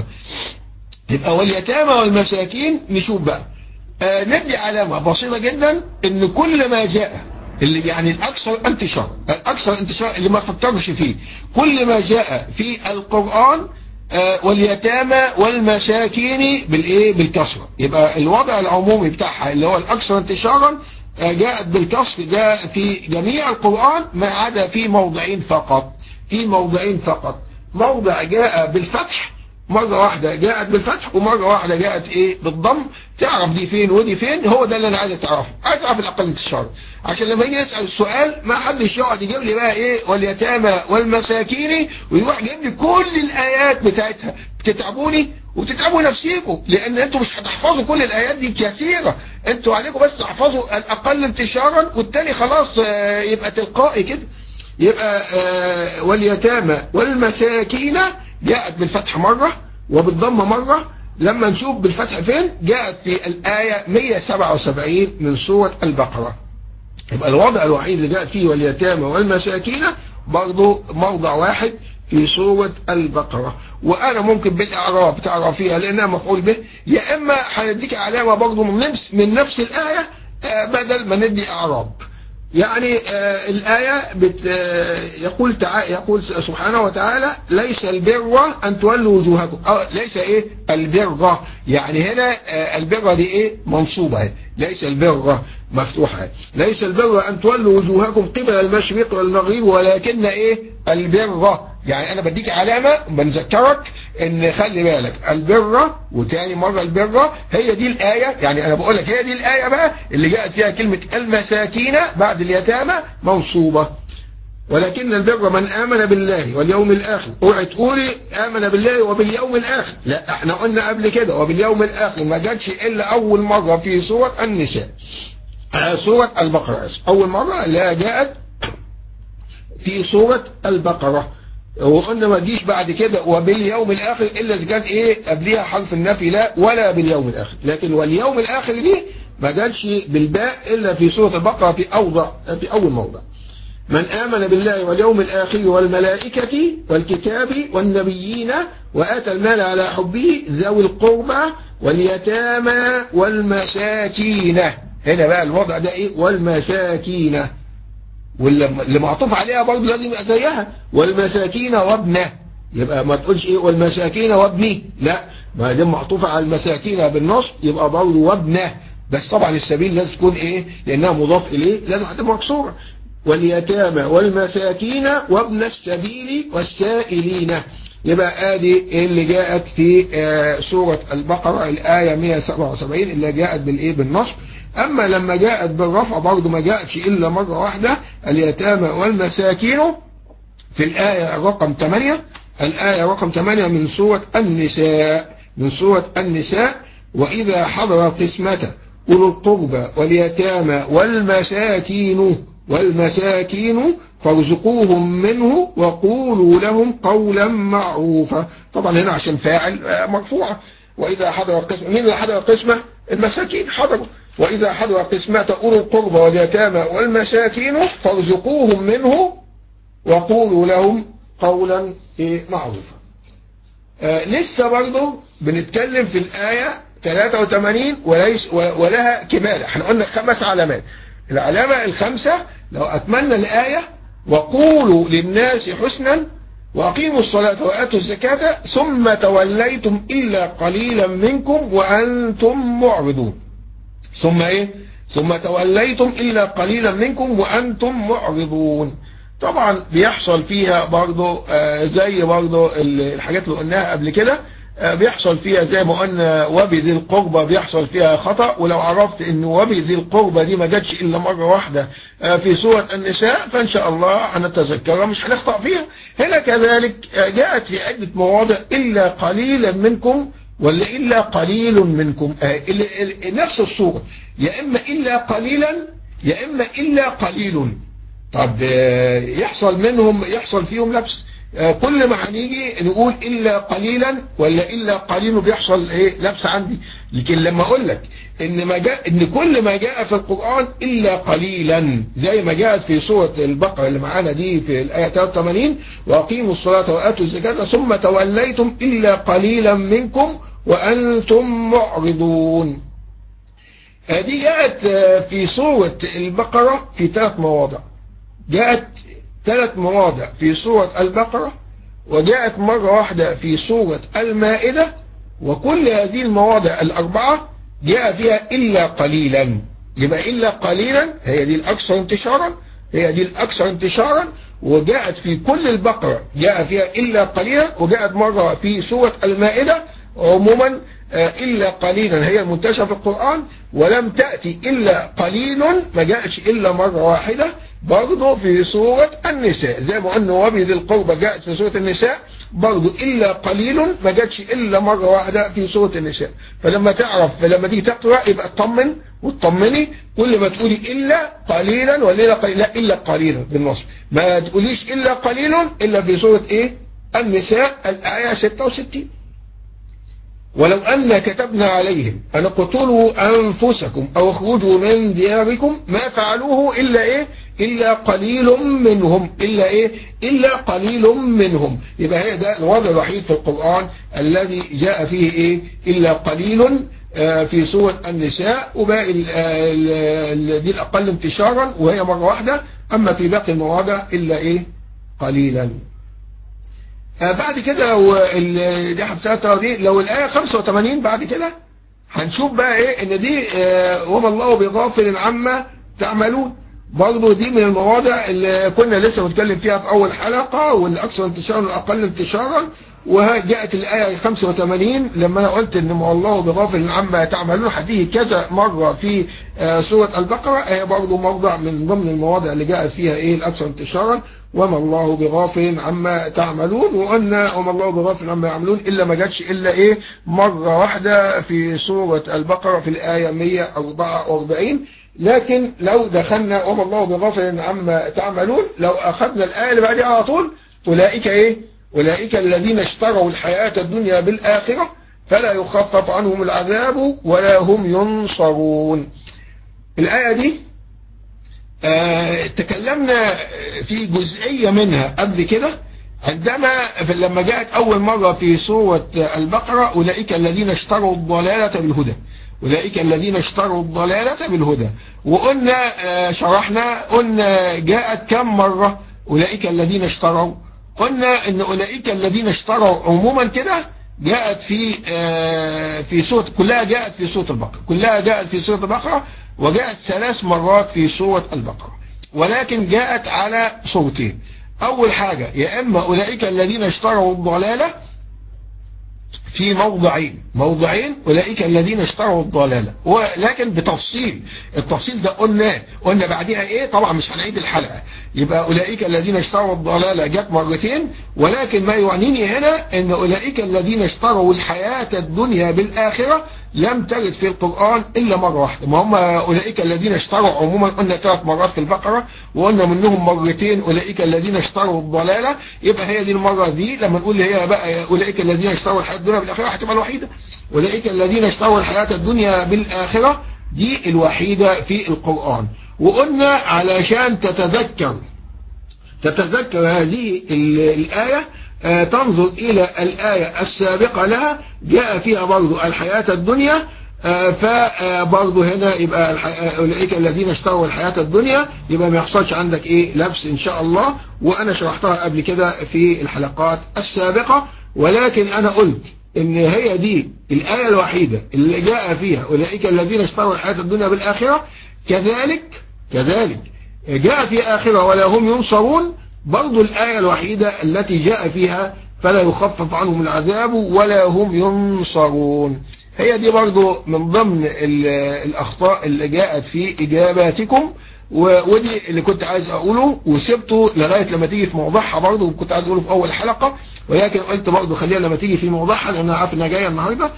C: يبقى واليتامى والمساكين. نشوف بقى آه ندي علامة بسيطة جدا ان كل ما جاء اللي يعني الاكثر انتشار الاكثر انتشار اللي ما فكرش فيه كل ما جاء في القرآن آه واليتامى والمساكين بالايه؟ بالكسرة. يبقى الوضع العمومي بتاعها اللي هو الاكثر انتشارا آه جاءت بالكسر، جاء في جميع القرآن ما عدا في موضعين فقط. في موضعين فقط موضع جاء بالفتح، مرة واحدة جاءت بالفتح ومرة واحدة جاءت ايه؟ بالضم. تعرف دي فين ودي فين، هو ده اللي انا عايز تعرفه. عايز اعرف الاقل انتشار عشان لما يجي يسأل السؤال ما حدش يقعد يجيب لي بقى ايه واليتامى والمساكين ويروح جايب لي كل الايات بتاعتها. بتتعبوني وبتتعبوا نفسيكم لان انتوا مش هتحفظوا كل الايات دي كثيرة. انتوا عليكم بس تحفظوا الاقل انتشارا والتاني خلاص يبقى تلقائي كده. يبقى آه واليتامى والمساكين جاءت بالفتح مرة وبالضم مرة. لما نشوف بالفتح فين جاءت في الآية مئة وسبعة وسبعين من سورة البقرة. يبقى الوضع الوحيد اللي جاءت فيه واليتامى والمساكين برضو موضع واحد في سورة البقرة. وأنا ممكن بالإعراب تعرف فيها لأنها مفعول به، يا إما هنديك علامة برضو من نفس من نفس الآية بدل ما ندي إعراب. يعني آه الآية بت آه يقول تعالى يقول سبحانه وتعالى ليس البر أن تولوا وجوهكم. أو ليس إيه البر، يعني هنا آه البر دي إيه منصوبة، ليس البر مفتوحة. ليس البر أن تولوا وجوهكم قبل المشرق والمغرب ولكن إيه البر. يعني أنا بديك علامة بنذكرك إن خلي بالك البر، وتاني مرة البر هي دي الآية. يعني أنا بقول لك هي دي الآية بقى اللي جاءت فيها كلمة المساكين بعد اليتامى منصوبة. ولكن البر من آمن بالله واليوم الآخر. اوعي تقولي آمن بالله وباليوم الآخر، لا احنا قلنا قبل كده وباليوم الآخر ما جاتش إلا أول مرة في سورة النساء آه سورة البقرة. أول مرة لا جاءت في سورة البقرة. وقلنا ما تجيش بعد كده وباليوم الآخر إلا إذا كان إيه قبليها حرف النفي لا ولا باليوم الآخر. لكن واليوم الآخر دي ما جاتش بالباء إلا في سورة البقرة في أوضع في أول موضع. من آمن بالله واليوم الآخر والملائكة والكتاب والنبيين وآتى المال على حبه ذوي القربى واليتامى والمساكين. هنا بقى الوضع ده إيه؟ والمساكين، واللي معطوف عليها برضه لازم يبقى زيها والمساكين وابنه. يبقى ما تقولش ايه والمساكين وابني، لا، ما دام معطوفة على المساكين بالنصب يبقى برضه وابنه، بس طبعا السبيل لازم تكون ايه لانها مضاف اليه لازم هتبقى مكسوره. واليتامى والمساكين وابن السبيل والسائلين، يبقى ادي اللي جاءت في سورة البقرة الآية مئة وسبعة وسبعين اللي جاءت بالايه بالنصب. اما لما جاءت بالرفع برضه ما جاءتش الا مرة واحدة، اليتامى والمساكين في الآية رقم ثمانية، الآية رقم ثمانية من سورة النساء، من سورة النساء: وإذا حضر قسمة أولو القربى واليتامى والمساكين والمساكين فارزقوهم منه وقولوا لهم قولا معروفا. طبعا هنا عشان فاعل مرفوعة. وإذا حضر قسمة، مين اللي حضر قسمة؟ المساكين حضروا. وإذا حضر قسمة أولو القربى واليتامى والمساكين فارزقوهم منه وقولوا لهم قولا معروفا. آه لسه برضه بنتكلم في الآية ثلاثة وثمانين وليس ولها كمالة. احنا قلنا خمس علامات، العلامة الخمسة لو أكملنا الآية: وقولوا للناس حسنا وأقيموا الصلاة وآتوا الزكاة ثم توليتم إلا قليلا منكم وأنتم معرضون. ثم إيه؟ ثم توليتم إلا قليلا منكم وأنتم معرضون. طبعا بيحصل فيها برضو آه زي برضو الحاجات اللي قلناها قبل كده، آه بيحصل فيها زي ما قلنا وبذي القربى بيحصل فيها خطأ. ولو عرفت ان وبذي القربى دي ما جاتش الا مرة واحدة آه في سورة النساء فان شاء الله هنتذكرها مش هنخطأ فيها. هنا كذلك آه جاءت في عدة مواضع إلا قليلا منكم ولا إلا قليل منكم، آه نفس الصورة، يا إما إلا قليلا يا إما إلا قليل. طب يحصل منهم يحصل فيهم لبس، كل ما هنيجي نقول إلا قليلا ولا إلا قليل بيحصل ايه لبس عندي. لكن لما اقول لك ان ما جاء ان كل ما جاء في القرآن إلا قليلا زي ما جاءت في سورة البقرة اللي معانا دي في الآية ثلاثة وثمانين: وأقيموا الصلاة وآتوا الزكاة ثم توليتم إلا قليلا منكم وأنتم معرضون. دي جاءت في سورة البقرة في ثلاث مواضع، جاءت ثلاث مواضع في سورة البقرة وجاءت مرة واحدة في سورة المائدة، وكل هذه المواضع الأربعة جاء فيها إلا قليلا. يبقى إلا قليلا هي دي الأكثر انتشارا، هي دي الأكثر انتشارا، وجاءت في كل البقرة جاء فيها إلا قليلا، وجاءت مرة في سورة المائدة. عموما إلا قليلا هي المنتشرة في القرآن، ولم تأتي إلا قليل ما جاءتش إلا مرة واحدة برضه في سورة النساء. زي ما قلنا وبذي القربى جاءت في سورة النساء برضه إلا قليل ما جاءتش إلا مرة واحدة في سورة النساء. فلما تعرف لما تيجي تقرأ يبقى اطمن وتطمني، كل ما تقولي إلا قليلا ولا إلا قليلا، لا إلا قليلا بالنص، ما تقوليش إلا قليل إلا في سورة إيه النساء الآية ستة وستين: ولو أن كتبنا عليهم أن اقتلوا أنفسكم أو اخرجوا من دياركم ما فعلوه إلا إيه إلا قليل منهم، إلا إيه إلا قليل منهم. يبقى هي ده الوضع الوحيد في القرآن الذي جاء فيه إيه إلا قليل في سورة النساء، وباقي دي الأقل انتشارا وهي مرة واحدة. أما في باقي المواضع إلا إيه قليلا. آه بعد كده لو دي حبساتها دي لو الآية خمسة وثمانين بعد كده هنشوف بقى ايه ان دي آه وما الله بغافل عما تعملون. برضه دي من المواضع اللي كنا لسه بنتكلم فيها في اول حلقة، والاكثر انتشارا والاقل انتشارا. وجاءت الآية خمسة وثمانين لما انا قلت ان ما الله بغافل عما تعملون هتيجي كذا مرة في آه سورة البقرة، هي برضه موضع من ضمن المواضع اللي جاءت فيها ايه الاكثر انتشارا: وما الله بغافل عما تعملون. وقلنا وما الله بغافل عما يعملون إلا ما جاتش إلا إيه مرة واحدة في سورة البقرة في الآية مئة وأربعة وأربعين. لكن لو دخلنا وما الله بغافل عما تعملون، لو أخذنا الآية اللي بعدها على طول: أولئك إيه أولئك الذين اشتروا الحياة الدنيا بالآخرة فلا يخفف عنهم العذاب ولا هم ينصرون. الآية دي آه تكلمنا في جزئية منها قبل كده عندما لما جاءت أول مرة في سورة البقرة: أولئك الذين اشتروا الضلالة بالهدى، أولئك الذين اشتروا الضلالة بالهدى. وقلنا آه شرحنا قلنا جاءت كم مرة أولئك الذين اشتروا؟ قلنا ان اولئك الذين اشتروا عموما كده جاءت في في سورة، كلها جاءت في سورة البقرة، كلها جاءت في سورة البقرة، وجاءت ثلاث مرات في سورة البقرة، ولكن جاءت على صورتين. اول حاجة يا اما اولئك الذين اشتروا الضلالة في موضعين موضعين اولئك الذين اشتروا الضلالة، ولكن بتفصيل، التفصيل ده قلنا قلنا بعدها ايه، طبعا مش هنعيد الحلقة. يبقى اولئك الذين اشتروا الضلالة جت مرتين، ولكن ما يعنيني هنا ان اولئك الذين اشتروا الحياة الدنيا بالاخرة لم ترد في القرآن الا مرة واحدة. ما هم اولئك الذين اشتروا عموما قلنا ثلاث مرات في البقرة، وقلنا منهم مرتين اولئك الذين اشتروا الضلالة، يبقى هي دي المرة دي لما نقول هي بقى اولئك الذين اشتروا الحياة الدنيا بالاخرة هتبقى الوحيدة. اولئك الذين اشتروا الحياة الدنيا بالاخرة دي الوحيدة في القرآن. وقلنا علشان تتذكر تتذكر هذه الآية آه تنظر إلى الآية السابقة لها جاء فيها برضو الحياة الدنيا، آه فبرضو هنا يبقى أولئك الذين اشتروا الحياة الدنيا، يبقى ما يحصلش عندك إيه لبس إن شاء الله، وأنا شرحتها قبل كده في الحلقات السابقة. ولكن أنا قلت إن هي دي الآية الوحيدة اللي جاء فيها أولئك الذين اشتروا الحياة الدنيا بالآخرة، كذلك كذلك جاء في آخرة ولا هم ينصرون، برضو الآية الوحيدة التي جاء فيها فلا يخفف عنهم العذاب ولا هم ينصرون. هي دي برضو من ضمن الأخطاء اللي جاءت في إجاباتكم، ودي اللي كنت عايز أقوله وسبته لغاية لما تيجي في موضوعها، برضو كنت عايز أقوله في أول حلقة، ولكن قلت برضو خليها لما تيجي في موضوعها لأن أنا عارف إنها جاية النهاردة.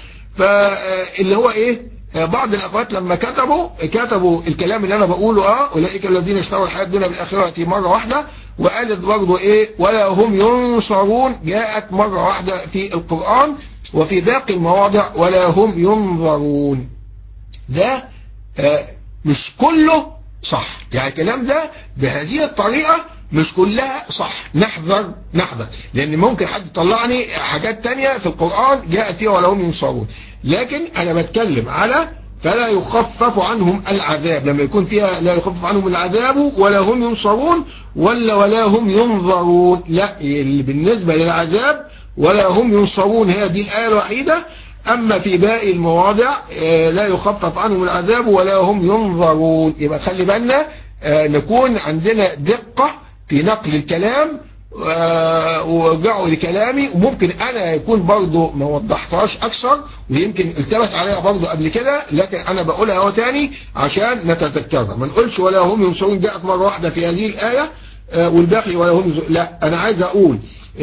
C: فاللي هو إيه، بعض الأخوات لما كتبوا كتبوا الكلام اللي أنا بقوله اه أولئك الذين اشتروا الحياة الدنيا بالآخرة مرة واحدة، وقالت برضو إيه ولا هم ينصرون جاءت مرة واحدة في القرآن، وفي باقي المواضع ولا هم ينظرون. ده آه مش كله صح، يعني الكلام ده بهذه الطريقة مش كلها صح. نحذر نحذر لأن ممكن حد يطلعني حاجات تانية في القرآن جاءت فيها ولا هم ينصرون، لكن أنا بتكلم على فلا يخفف عنهم العذاب، لما يكون فيها لا يخفف عنهم العذاب ولا هم ينصرون ولا ولا هم ينظرون، لا اللي بالنسبة للعذاب ولا هم ينصرون هي دي الآية الوحيدة. أما في باقي المواضع لا يخفف عنهم العذاب ولا هم ينظرون. يبقى خلي بالنا نكون عندنا دقة في نقل الكلام ورجعوا لكلامي، وممكن انا يكون برضو ما وضحتهاش اكثر ويمكن التبس عليها برضو قبل كده، لكن انا بقولها اهو تاني عشان نتذكرها. ما نقولش ولا هم ينصرون جاءت مرة واحدة في هذه الآية والباقي ولا هم ينصرون، لا انا عايز اقول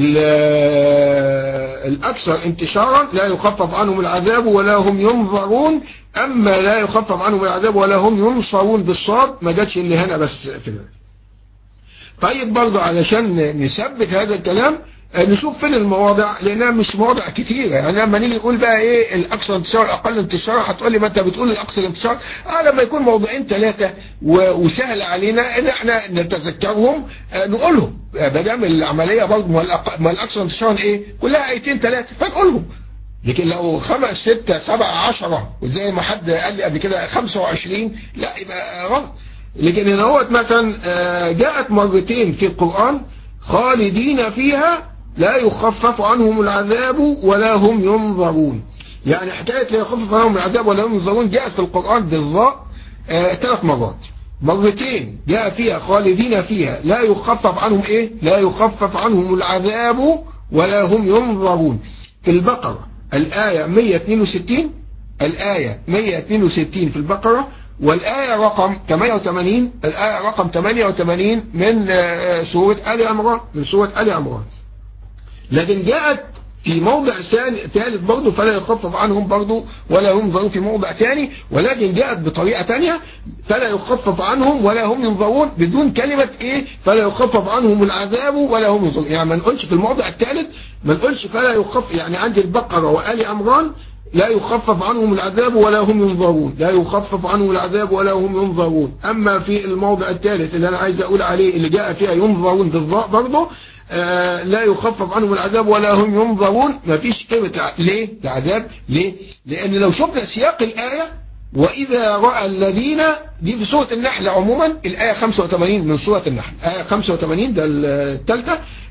C: الاكثر انتشارا لا يخفف عنهم العذاب ولا هم ينظرون، اما لا يخفف عنهم العذاب ولا هم ينصرون بالصاد ما جاتش اللي هنا بس في الوقت. طيب برضو علشان نثبت هذا الكلام نشوف فين المواضع، لانها مش مواضع كتيرة. يعني لما نيجي نقول بقى ايه الاكثر انتشار الاقل انتشار، هتقول لي ما انت بتقول الاكثر انتشار، اه لما يكون موضوعين ثلاثة وسهل علينا ان احنا نتذكرهم آه نقولهم، بدام العملية برضو ما الاكثر انتشارا ايه كلها ايتين ثلاثة فنقولهم. لكن لو خمس ستة سبعة عشرة وزي ما حد قال لي قبل كده خمسة وعشرين لا يبقى غلط. لكن هنا هو مثلا جاءت مرتين في القرآن خالدين فيها لا يخفف عنهم العذاب ولا هم ينظرون. يعني حكاية لا يخفف عنهم العذاب ولا هم ينظرون جاءت في القرآن بالضاء ثلاث مرات. مرتين جاء فيها خالدين فيها لا يخفف عنهم ايه لا يخفف عنهم العذاب ولا هم ينظرون. في البقرة الآية مئة واثنين وستين الآية مئة واثنين وستين في البقرة، والآية رقم ثمانية وثمانين الآية رقم ثمانية وثمانين من سورة آل عمران من سورة آل عمران. لكن جاءت في موضع ثالث برضه فلا يخفف عنهم برضه ولا هم ينظرون في موضع ثاني، ولكن جاءت بطريقة ثانية فلا يخفف عنهم ولا هم ينظرون بدون كلمة ايه فلا يخفف عنهم العذاب ولا هم ينظرون. يعني ما نقولش في الموضع الثالث ما نقولش فلا يخفف، يعني عند البقرة وآل عمران لا يخفف عنهم العذاب ولا هم ينظرون لا يخفف عنهم العذاب ولا هم ينظرون. أما في الموضع الثالث اللي أنا عايز أقول عليه اللي جاء فيها ينظرون بالضاء برضه آه لا يخفف عنهم العذاب ولا هم ينظرون، ما فيش كلمة ليه العذاب. ليه؟ لأن لو شفنا سياق الآية وإذا رأى الذين دي في سورة النحل عموما الآية خمسة وثمانين من سورة النحل آية خمسة وثمانين ده الثالثة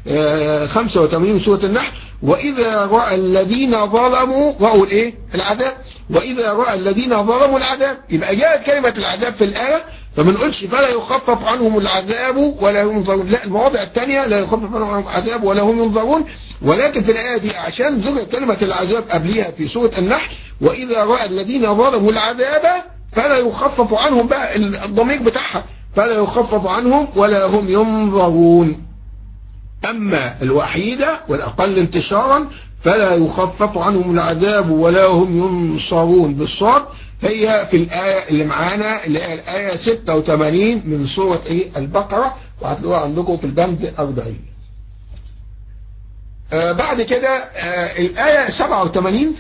C: خمسة وثمانين من سورة النحل. وإذا رأى الذين ظلموا رأوا الايه العذاب، وإذا رأى الذين ظلموا العذاب، يبقى جاءت كلمة العذاب في الآية، فما نقولش فلا يخفف عنهم العذاب ولا هم ينظرون، لا، المواضع الثانية لا يخفف عنهم العذاب ولا هم ينظرون، ولكن في الآية دي عشان ذكر كلمة العذاب قبلها في سورة النحل، وإذا رأى الذين ظلموا العذاب فلا يخفف عنهم، بقى الضمير بتاعها فلا يخفف عنهم ولا هم ينظرون. أما الوحيدة والأقل انتشارا فلا يخفف عنهم العذاب ولا هم ينصرون بالصاد، هي في الآية اللي معانا اللي هي الآية ستة وثمانين من سورة ايه البقرة، وهتلاقوها عندكم في البند أربعين. آه بعد كده آه الآية سبعة وثمانين،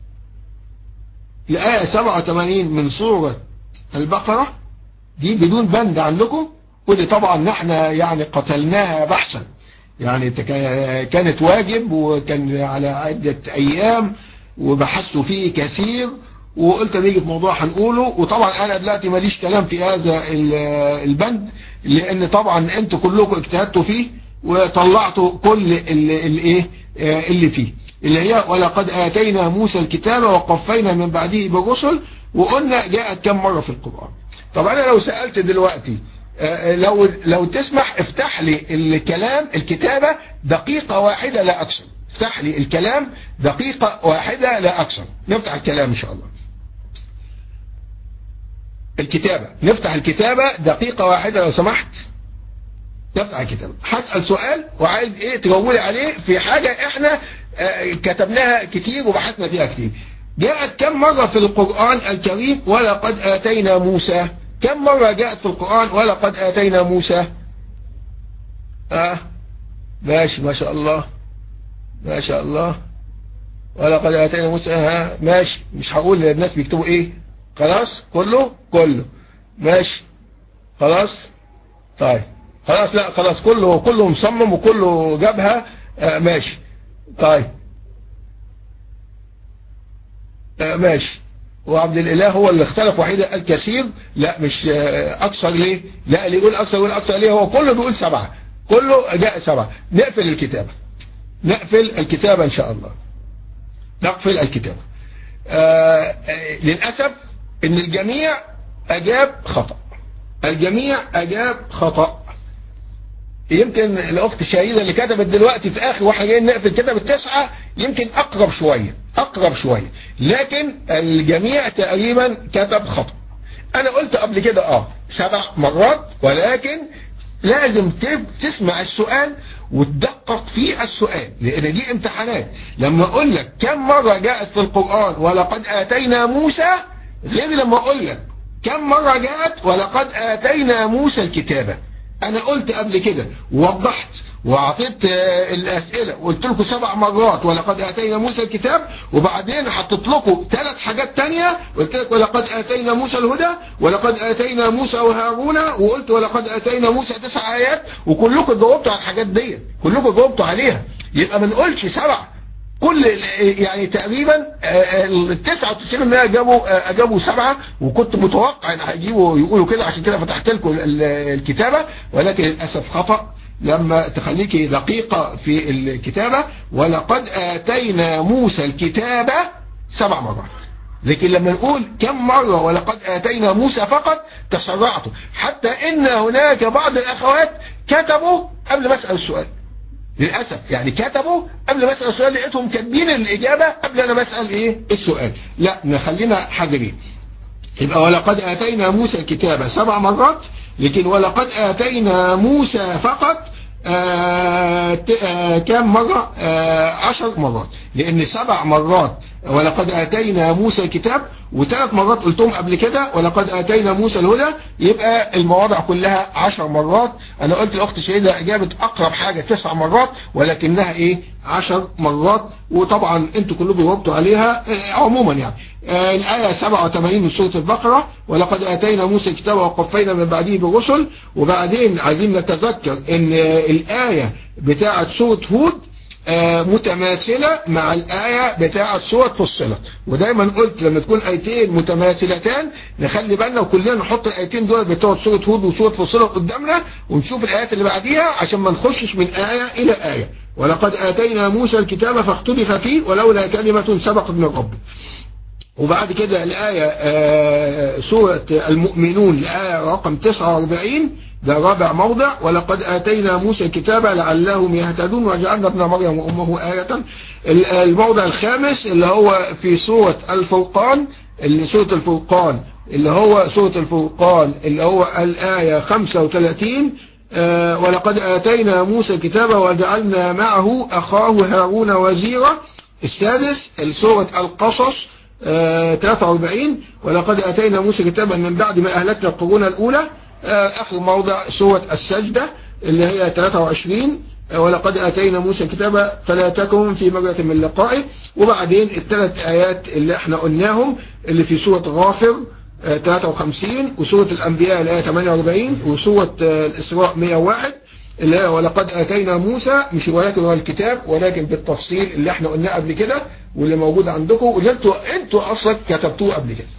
C: الآية سبعة وثمانين من سورة البقرة دي بدون بند عندكم، ودي طبعا نحن يعني قتلناها بحثا، يعني كانت واجب وكان على عدة أيام وبحثت فيه كثير، وقلت نيجي في موضوع هنقوله. وطبعا أنا دلوقتي ماليش كلام في هذا البند، لأن طبعا أنتوا كلكم اجتهدتوا فيه وطلعتوا كل اللي, اللي, اللي فيه، اللي هي ولقد آتينا موسى الكتاب وقفينا من بعده بالرسل، وقلنا جاءت كم مرة في القرآن. طب أنا لو سألت دلوقتي لو لو تسمح افتح لي الكلام الكتابة دقيقة واحدة لا أكثر، افتح لي الكلام دقيقة واحدة لا أكثر، نفتح الكلام إن شاء الله. الكتابة نفتح الكتابة دقيقة واحدة لو سمحت، نفتح الكتابة. هسأل سؤال وعايز ايه تجاوبوا لي عليه في حاجة احنا اه كتبناها كتير وبحثنا فيها كتير. جاءت كم مرة في القرآن الكريم ولقد آتينا موسى؟ كم مرة جاءت في القرآن ولقد آتينا موسى؟ اه ماشي ما شاء الله ما شاء الله، ولقد آتينا موسى، ها ماشي، مش هقول للناس بيكتبوا ايه، خلاص كله كله ماشي خلاص، طيب خلاص، لا خلاص كله كله مصمم وكله جابها، آه ماشي طيب آه ماشي. وعبد الإله هو اللي اختلف وحيدا قال كثير، لا مش آه أكثر، ليه؟ لا اللي يقول أكثر يقول أكثر ليه، هو كله بيقول سبعة، كله جاء سبعة. نقفل الكتابة، نقفل الكتابة إن شاء الله، نقفل الكتابة. آه آه للأسف إن الجميع أجاب خطأ، الجميع أجاب خطأ. يمكن الأخت شهيدة اللي كتبت دلوقتي في آخر واحنا جايين نقفل كتبت تسعة، يمكن أقرب شوية أقرب شوية، لكن الجميع تقريبا كتب خطأ. أنا قلت قبل كده آه سبع مرات، ولكن لازم تسمع السؤال وتدقق في السؤال، لأن دي امتحانات. لما أقول لك كم مرة جاءت في القرآن ولقد آتينا موسى، غير لما أقول لك كم مرة جاءت ولقد آتينا موسى الكتابة. أنا قلت قبل كده ووضحت وأعطيت الأسئلة وقلت لكم سبع مرات ولقد آتينا موسى الكتاب، وبعدين حطيت لكم ثلاث حاجات تانية، قلت لك ولقد آتينا موسى الهدى ولقد آتينا موسى وهارون، وقلت ولقد آتينا موسى تسع آيات، وكلكم جاوبتوا على الحاجات دي، كلكم جاوبتوا عليها. يبقى ما نقولش سبع، كل يعني تقريبا ال تسعة وتسعين بالمئة اجابوا اجابوا سبعة، وكنت متوقع ان هيجيبوا يقولوا كده، عشان كده فتحت لكم الكتابة، ولكن للاسف خطأ. لما تخليكي دقيقة في الكتابة، ولقد آتينا موسى الكتابة سبع مرات، لكن لما نقول كم مرة ولقد آتينا موسى فقط تسرعتوا، حتى ان هناك بعض الاخوات كتبوا قبل ما اسأل السؤال، للأسف يعني كتبوا قبل ما اسأل السؤال، لقيتهم كاتبين الإجابة قبل أنا مسأل إيه السؤال. لا نخلينا حذرين. يبقى ولقد آتينا موسى الكتابة سبع مرات، لكن ولقد آتينا موسى فقط آه آه كم مرة؟ آه عشر مرات، لأن سبع مرات ولقد آتينا موسى الكتاب، وثلاث مرات قلتهم قبل كده ولقد آتينا موسى الهدى، يبقى المواضع كلها عشر مرات. أنا قلت الأخت شهيدة إجابة أقرب حاجة تسع مرات، ولكنها إيه عشر مرات، وطبعا أنتوا كلكم جاوبتوا عليها عموما. يعني آه الآية سبعة وثمانين من سورة البقرة، ولقد آتينا موسى الكتاب وقفينا من بعده بالرسل. وبعدين عايزين نتذكر إن الآية بتاعة سورة هود متماثلة مع الآية بتاعة سورة فصلت. ودايما قلت لما تكون آيتين متماثلتان نخلي بالنا وكلنا نحط الآيتين دول بتوع سورة هود وسورة فصلت قدامنا ونشوف الآيات اللي بعديها عشان ما نخشش من آية إلى آية. ولقد آتينا موسى الكتاب فاختلف فيه ولولا كلمة سبقت من ربه. وبعد كده الآية آه سورة المؤمنون الآية رقم تسعة وأربعين ده رابع موضع. ولقد آتينا موسى الكتاب لعلهم يهتدون وجعلنا ابن مريم وأمه آية. الموضع الخامس اللي هو في سورة الفرقان اللي سورة الفرقان اللي هو سورة الفرقان اللي هو الآية خمسة وثلاثين آه ولقد آتينا موسى الكتاب وجعلنا معه أخاه هارون وزيرا. السادس سورة القصص آه ثلاثة وأربعين ولقد آتينا موسى كتابا من بعد ما أهلكنا القرون الأولى. آه آخر موضع سورة السجدة اللي هي ثلاثة وعشرين آه ولقد آتينا موسى كتابا فلا تكن في مرة من لقائه. وبعدين الثلاث آيات اللي احنا قلناهم اللي في سورة غافر آه ثلاثة وخمسين وسورة الأنبياء الآية ثمانية وأربعين وسورة آه الإسراء مئة وواحد اللي هي ولقد آتينا موسى مش ولكن هو الكتاب ولكن بالتفصيل اللي احنا قلناه قبل كده واللي موجود عندكم واللي انتوا انتوا اصلا كتبتوه قبل كده.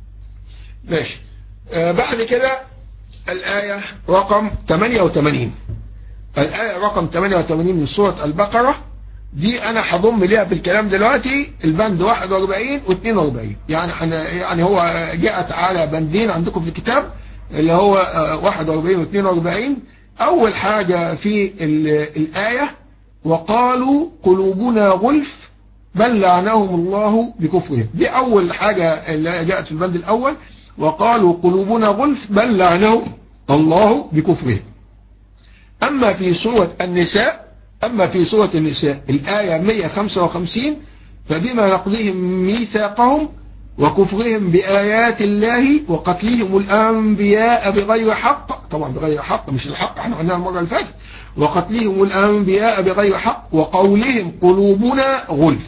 C: ماشي. آه بعد كده الآية رقم ثمانية وثمانين الآية رقم ثمانية وثمانين من سورة البقرة دي انا هضم ليها بالكلام دلوقتي البند واحد وأربعين واثنين وأربعين. يعني يعني هو جاءت على بندين عندكم في الكتاب اللي هو واحد وأربعين واثنين وأربعين. اول حاجة في الآية وقالوا قلوبنا غلف بل لعنهم الله بكفرهم. دي اول حاجة اللي جاءت في البند الاول وقالوا قلوبنا غلف بل لعنهم الله بكفرهم. اما في سورة النساء اما في سورة النساء الآية مئة وخمسة وخمسين فبما نقضهم ميثاقهم وكفرهم بآيات الله وقتلهم الأنبياء بغير حق. طبعا بغير حق مش الحق احنا قلناها المرة اللي فاتت. وقتلهم الأنبياء بغير حق وقولهم قلوبنا غلف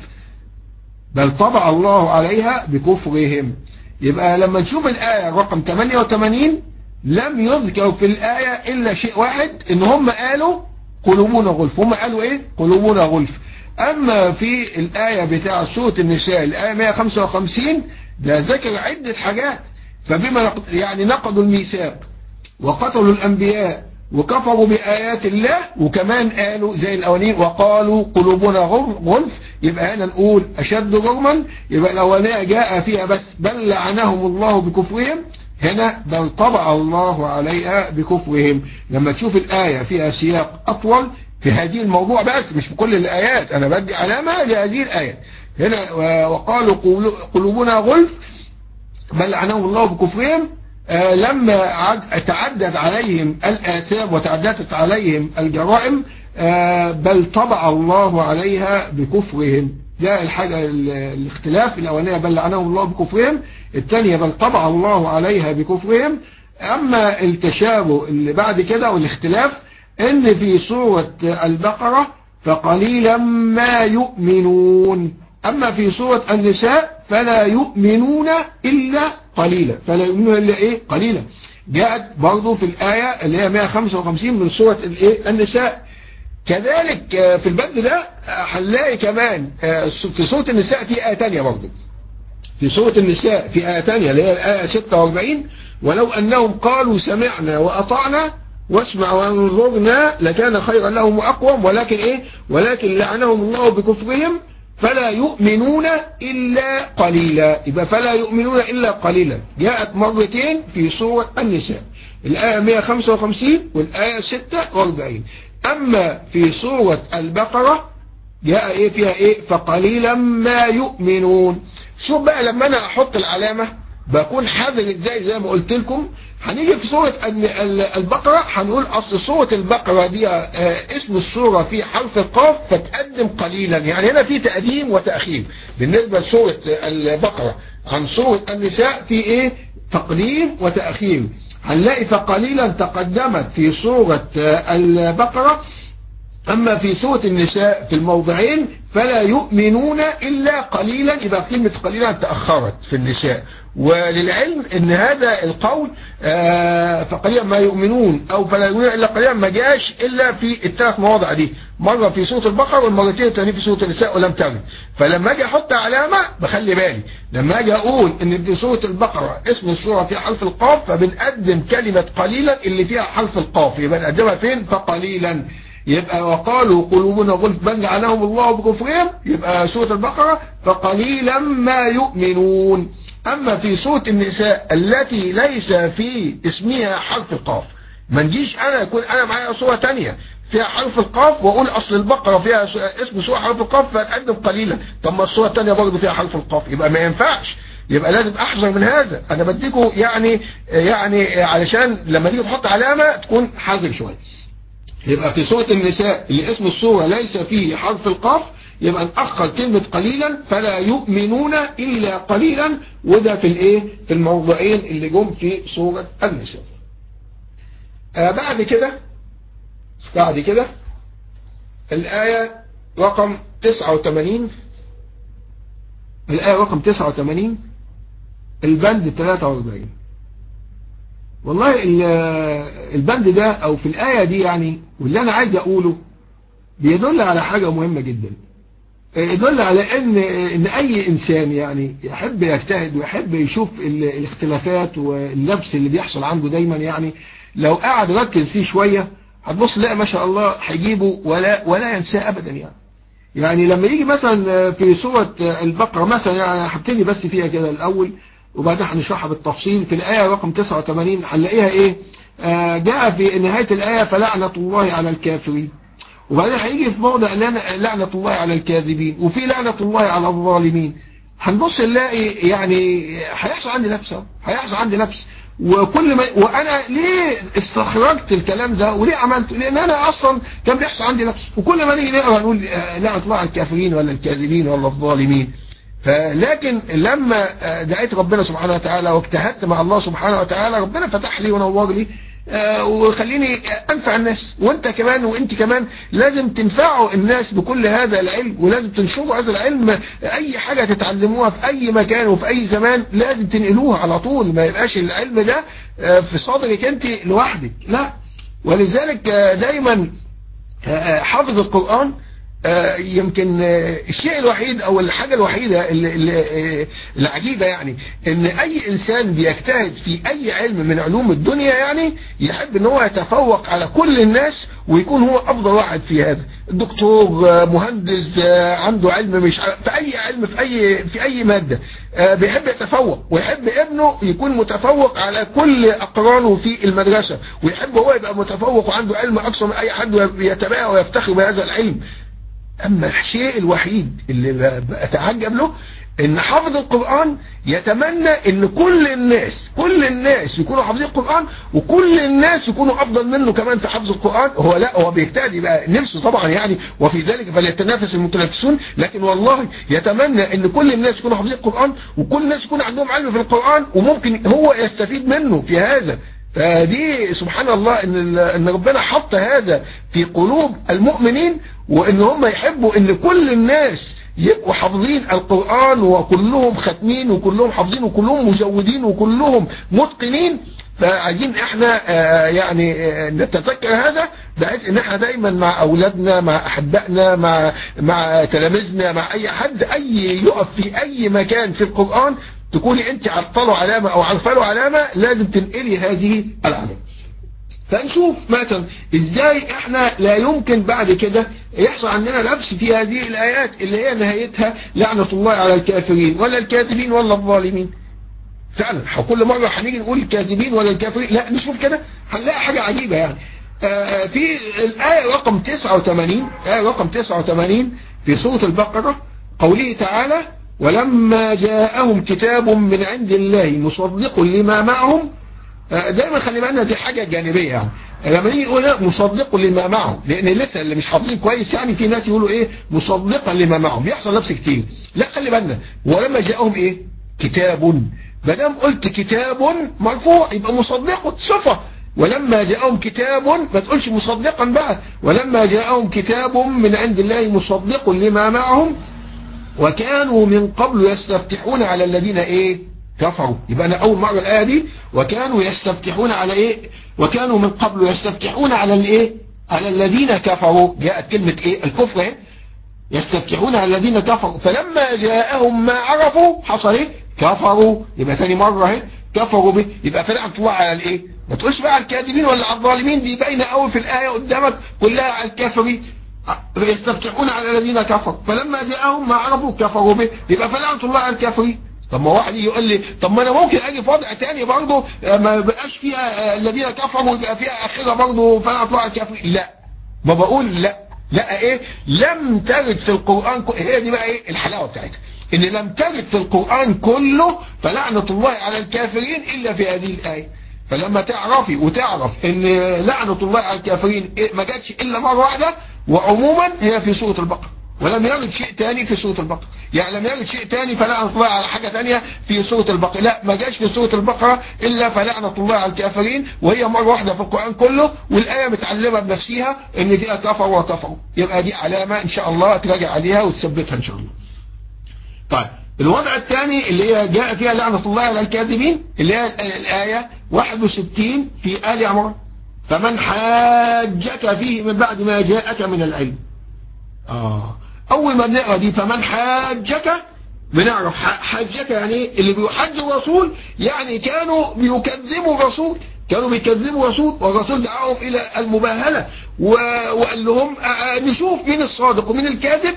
C: بل طبع الله عليها بكفرهم. يبقى لما نشوف الآية رقم ثمانية وثمانين لم يذكر في الآية إلا شيء واحد ان هم قالوا قلوبنا غلف. هم قالوا ايه؟ قلوبنا غلف. اما في الآية بتاع سورة النساء الآية مئة وخمسة وخمسين ده ذكر عدة حاجات. فبما نقض يعني نقضوا الميثاق وقتلوا الأنبياء وكفروا بآيات الله وكمان قالوا زي الأولين وقالوا قلوبنا غلف. يبقى هنا نقول أشد جرما. يبقى الأولية جاء فيها بس بل لعنهم الله بكفرهم هنا بل طبع الله عليها بكفرهم. لما تشوف الآية فيها سياق أطول في هذه الموضوع بس مش في كل الآيات أنا بدي علامة لهذه الآية هنا وقالوا قلوبنا غلف بل لعنهم الله بكفرهم. آه لما تعدد عليهم الآثام وتعددت عليهم الجرائم آه بل طبع الله عليها بكفرهم. ده الحاجة الاختلاف الأولانية بل لعنهم الله بكفرهم الثانية بل طبع الله عليها بكفرهم. أما التشابه اللي بعد كده والاختلاف ان في سورة البقرة فقليلا ما يؤمنون. اما في سورة النساء فلا يؤمنون الا قليلا فلا يؤمنون الا ايه قليلا. جاءت برضو في الآية اللي هي مئة وخمسة وخمسين من سورة الايه النساء. كذلك في البند ده هنلاقي كمان في سورة النساء في آية تانية برضو. في سورة النساء في آية تانية اللي هي الآية ستة وأربعين ولو أنهم قالوا سمعنا وأطعنا واسمع وانظرنا لكان خيرا لهم وأقوم ولكن إيه ولكن لعنهم الله بكفرهم فلا يؤمنون إلا قليلا. يبقى فلا يؤمنون إلا قليلا جاءت مرتين في سورة النساء الآية مئة وخمسة وخمسين والآية ستة وأربعين. أما في سورة البقرة جاء إيه فيها إيه فقليلا ما يؤمنون. شوف بقى لما أنا أحط العلامة بكون حذر ازاي زي ما قلت لكم. هنيجي في سورة البقرة هنقول اصل سورة البقرة دي اسم السورة في حرف القاف فتقدم قليلا. يعني هنا في تقديم وتأخير بالنسبة لسورة البقرة عن سورة النساء في ايه تقديم وتأخير. هنلاقي فقليلا تقدمت في سورة البقرة أما في سورة النساء في الموضعين فلا يؤمنون إلا قليلا، يبقى كلمة قليلا تأخرت في النساء. وللعلم ان هذا القول آه فقليلا ما يؤمنون او فلا يؤمنون إلا قليلا ما جاش إلا في الثلاث مواضع دي، مرة في سورة البقرة والمرتين الثانيين في سورة النساء ولم ترد. فلما اجي احط علامة بخلي بالي، لما اجي اقول ان في سورة البقرة اسم السورة فيها حرف القاف فبنقدم كلمة قليلا اللي فيها حرف القاف، يبقى نقدمها فين؟ فقليلا. يبقى وقالوا قلوبنا غلف بل لعنهم الله بكفرهم، يبقى سورة البقرة فقليلا ما يؤمنون. أما في سورة النساء التي ليس في اسمها حرف القاف، ما نجيش أنا يكون أنا معايا سورة تانية فيها حرف القاف وأقول أصل البقرة فيها اسم سورة حرف القاف فأتقدم قليلا، طب ما السورة التانية برضه فيها حرف القاف، يبقى ما ينفعش، يبقى لازم أحذر من هذا. أنا بديكم يعني يعني علشان لما تيجي تحط علامة تكون حذر شوية. يبقى في سورة النساء اللي اسم السورة ليس فيه حرف القاف يبقى نأخر كلمة قليلا فلا يؤمنون إلا قليلا، وده في الايه في الموضعين اللي جم في سورة النساء. آه بعد كده بعد كده الآية رقم تسعة وثمانين، الآية رقم تسعة وثمانين البند ثلاثة وأربعين. والله البند ده او في الآية دي يعني واللي انا عايز اقوله بيدل على حاجة مهمة جدا، يدل على ان ان اي انسان يعني يحب يجتهد ويحب يشوف الاختلافات واللبس اللي بيحصل عنده دايما، يعني لو قاعد ركز فيه شوية هتبص لا ما شاء الله هيجيبه ولا ولا ينساه ابدا. يعني يعني لما يجي مثلا في سورة البقرة مثلا، يعني هبتدي بس فيها كده الاول وبعدين هنشرحها بالتفصيل. في الآية رقم تسعة وثمانين هنلاقيها ايه؟ آه جاء في نهاية الآية فلعنة الله على الكافرين، وبعدين هيجي في موضع لعنة الله على الكاذبين، وفي لعنة الله على الظالمين. هنبص نلاقي يعني هيحصل عندي لبس هيحصل عندي لبس وكل ما وانا ليه استخرجت الكلام ده وليه عملته؟ لان انا اصلا كان بيحصل عندي لبس، وكل ما نيجي نقرا نقول لعنة الله على الكافرين ولا الكاذبين ولا الظالمين. فلكن لما دعيت ربنا سبحانه وتعالى واجتهدت مع الله سبحانه وتعالى ربنا فتح لي ونور لي وخليني انفع الناس، وانت كمان وانت كمان لازم تنفعوا الناس بكل هذا العلم، ولازم تنشروا هذا العلم. اي حاجة تتعلموها في اي مكان وفي اي زمان لازم تنقلوها على طول، ما يبقاش العلم ده في صدرك انت لوحدك، لا. ولذلك دايما حافظ القرآن يمكن الشيء الوحيد او الحاجة الوحيدة العجيبة يعني ان اي انسان بيجتهد في اي علم من علوم الدنيا يعني يحب ان هو يتفوق على كل الناس ويكون هو افضل واحد في هذا، دكتور مهندس عنده علم مش في اي علم في اي في اي مادة بيحب يتفوق، ويحب ابنه يكون متفوق على كل اقرانه في المدرسة، ويحب هو يبقى متفوق وعنده علم اكثر من اي حد ويتباهى ويفتخر بهذا العلم. أما الشيء الوحيد اللي أتعجب له إن حافظ القرآن يتمنى إن كل الناس كل الناس يكونوا حافظين القرآن وكل الناس يكونوا أفضل منه كمان في حفظ القرآن. هو لا هو بيجتهد يبقى نفسه طبعا يعني وفي ذلك فليتنافس المتنافسون، لكن والله يتمنى إن كل الناس يكونوا حافظين القرآن وكل الناس يكون عندهم علم في القرآن وممكن هو يستفيد منه في هذا. فدي سبحان الله ان ان ربنا حط هذا في قلوب المؤمنين، وان هم يحبوا ان كل الناس يبقوا حافظين القرآن وكلهم ختمين وكلهم حافظين وكلهم مجودين وكلهم متقنين. فعايزين احنا آه يعني آه نتذكر هذا بحيث ان احنا دايما مع اولادنا مع احبائنا مع مع تلاميذنا مع اي حد اي يقف في اي مكان في القرآن تكوني انت عارفه له علامة او عارفه له علامة لازم تنقلي هذه العلامة. فنشوف مثلا ازاي احنا لا يمكن بعد كده يحصل عندنا لبس في هذه الايات اللي هي نهايتها لعنة الله على الكافرين ولا الكاذبين ولا الظالمين. فعلا كل مرة هنيجي نقول الكاذبين ولا الكافرين، لا نشوف كده هنلاقي حاجة عجيبة. يعني آه في الآية رقم تسعة وثمانين آية رقم تسعة وثمانين في سورة البقرة قوله تعالى ولما جاءهم كتاب من عند الله مصدق لما معهم. دايما خلي بالنا دي حاجة جانبية، يعني لما نيجي نقول مصدق لما معهم لان لسه اللي مش حافظين كويس يعني في ناس يقولوا ايه مصدقا لما معهم بيحصل نفس كتير. لا خلي بالنا ولما جاءهم ايه كتاب، ما دام قلت كتاب مرفوع يبقى مصدق صفة ولما جاءهم كتاب، ما تقولش مصدقا بقى، ولما جاءهم كتاب من عند الله مصدق لما معهم وكانوا من قبل يستفتحون على الذين ايه كفروا. يبقى انا اول مرة الايه دي وكانوا يستفتحون على ايه، وكانوا من قبل يستفتحون على الايه على الذين كفروا. جاءت كلمة ايه الكفر اهي، يستفتحون على الذين كفروا، فلما جاءهم ما عرفوا حصل ايه كفروا. يبقى ثاني مرة اهي كفروا به. يبقى فلعنة الله على الايه، ما تقولش بقى على الكاذبين ولا على الظالمين، دي باينه قوي في الايه قدامك كلها على الكافرين. يستفتحون على الذين كفروا فلما جاءهم ما عرفوا كفروا به. يبقى فلعنة الله على الكافرين. طب ما واحد يقول لي طب ما انا ممكن اجي في وضع تاني برضه ما بقاش فيها الذين كفروا يبقى فيها اخره برضه فلعنة الله على الكافرين. لا، ما بقول لا لا ايه لم ترد في القرآن. هي دي بقى ايه الحلاوه بتاعتها، ان لم ترد في القرآن كله فلعنة الله على الكافرين الا في هذه الايه. فلما تعرفي وتعرف ان لعنة الله على الكافرين ما جاتش الا مرة واحدة، وعموما هي في سورة البقرة، ولم يرد شيء تاني في سورة البقرة. يعني لم يرد شيء تاني فلعنة الله على حاجة تانية في سورة البقرة، لا ما جاش في سورة البقرة الا فلعنة الله على الكافرين، وهي مرة واحدة في القرآن كله، والآية متعلمة بنفسها ان فيها كفروا وكفروا. يبقى دي علامة ان شاء الله تراجع عليها وتثبتها ان شاء الله. طيب الوضع الثاني اللي هي جاء فيها لعنة الله على الكاذبين اللي هي الآية واحد وستين في آل عمران، فمن حاجك فيه من بعد ما جاءك من العلم. آه أول ما بنقرأ دي فمن حاجك بنعرف حاجك يعني اللي بيحج الرسول، يعني كانوا بيكذبوا الرسول، كانوا بيكذبوا الرسول، والرسول دعاهم إلى المباهلة وقال لهم نشوف مين الصادق ومين الكاذب،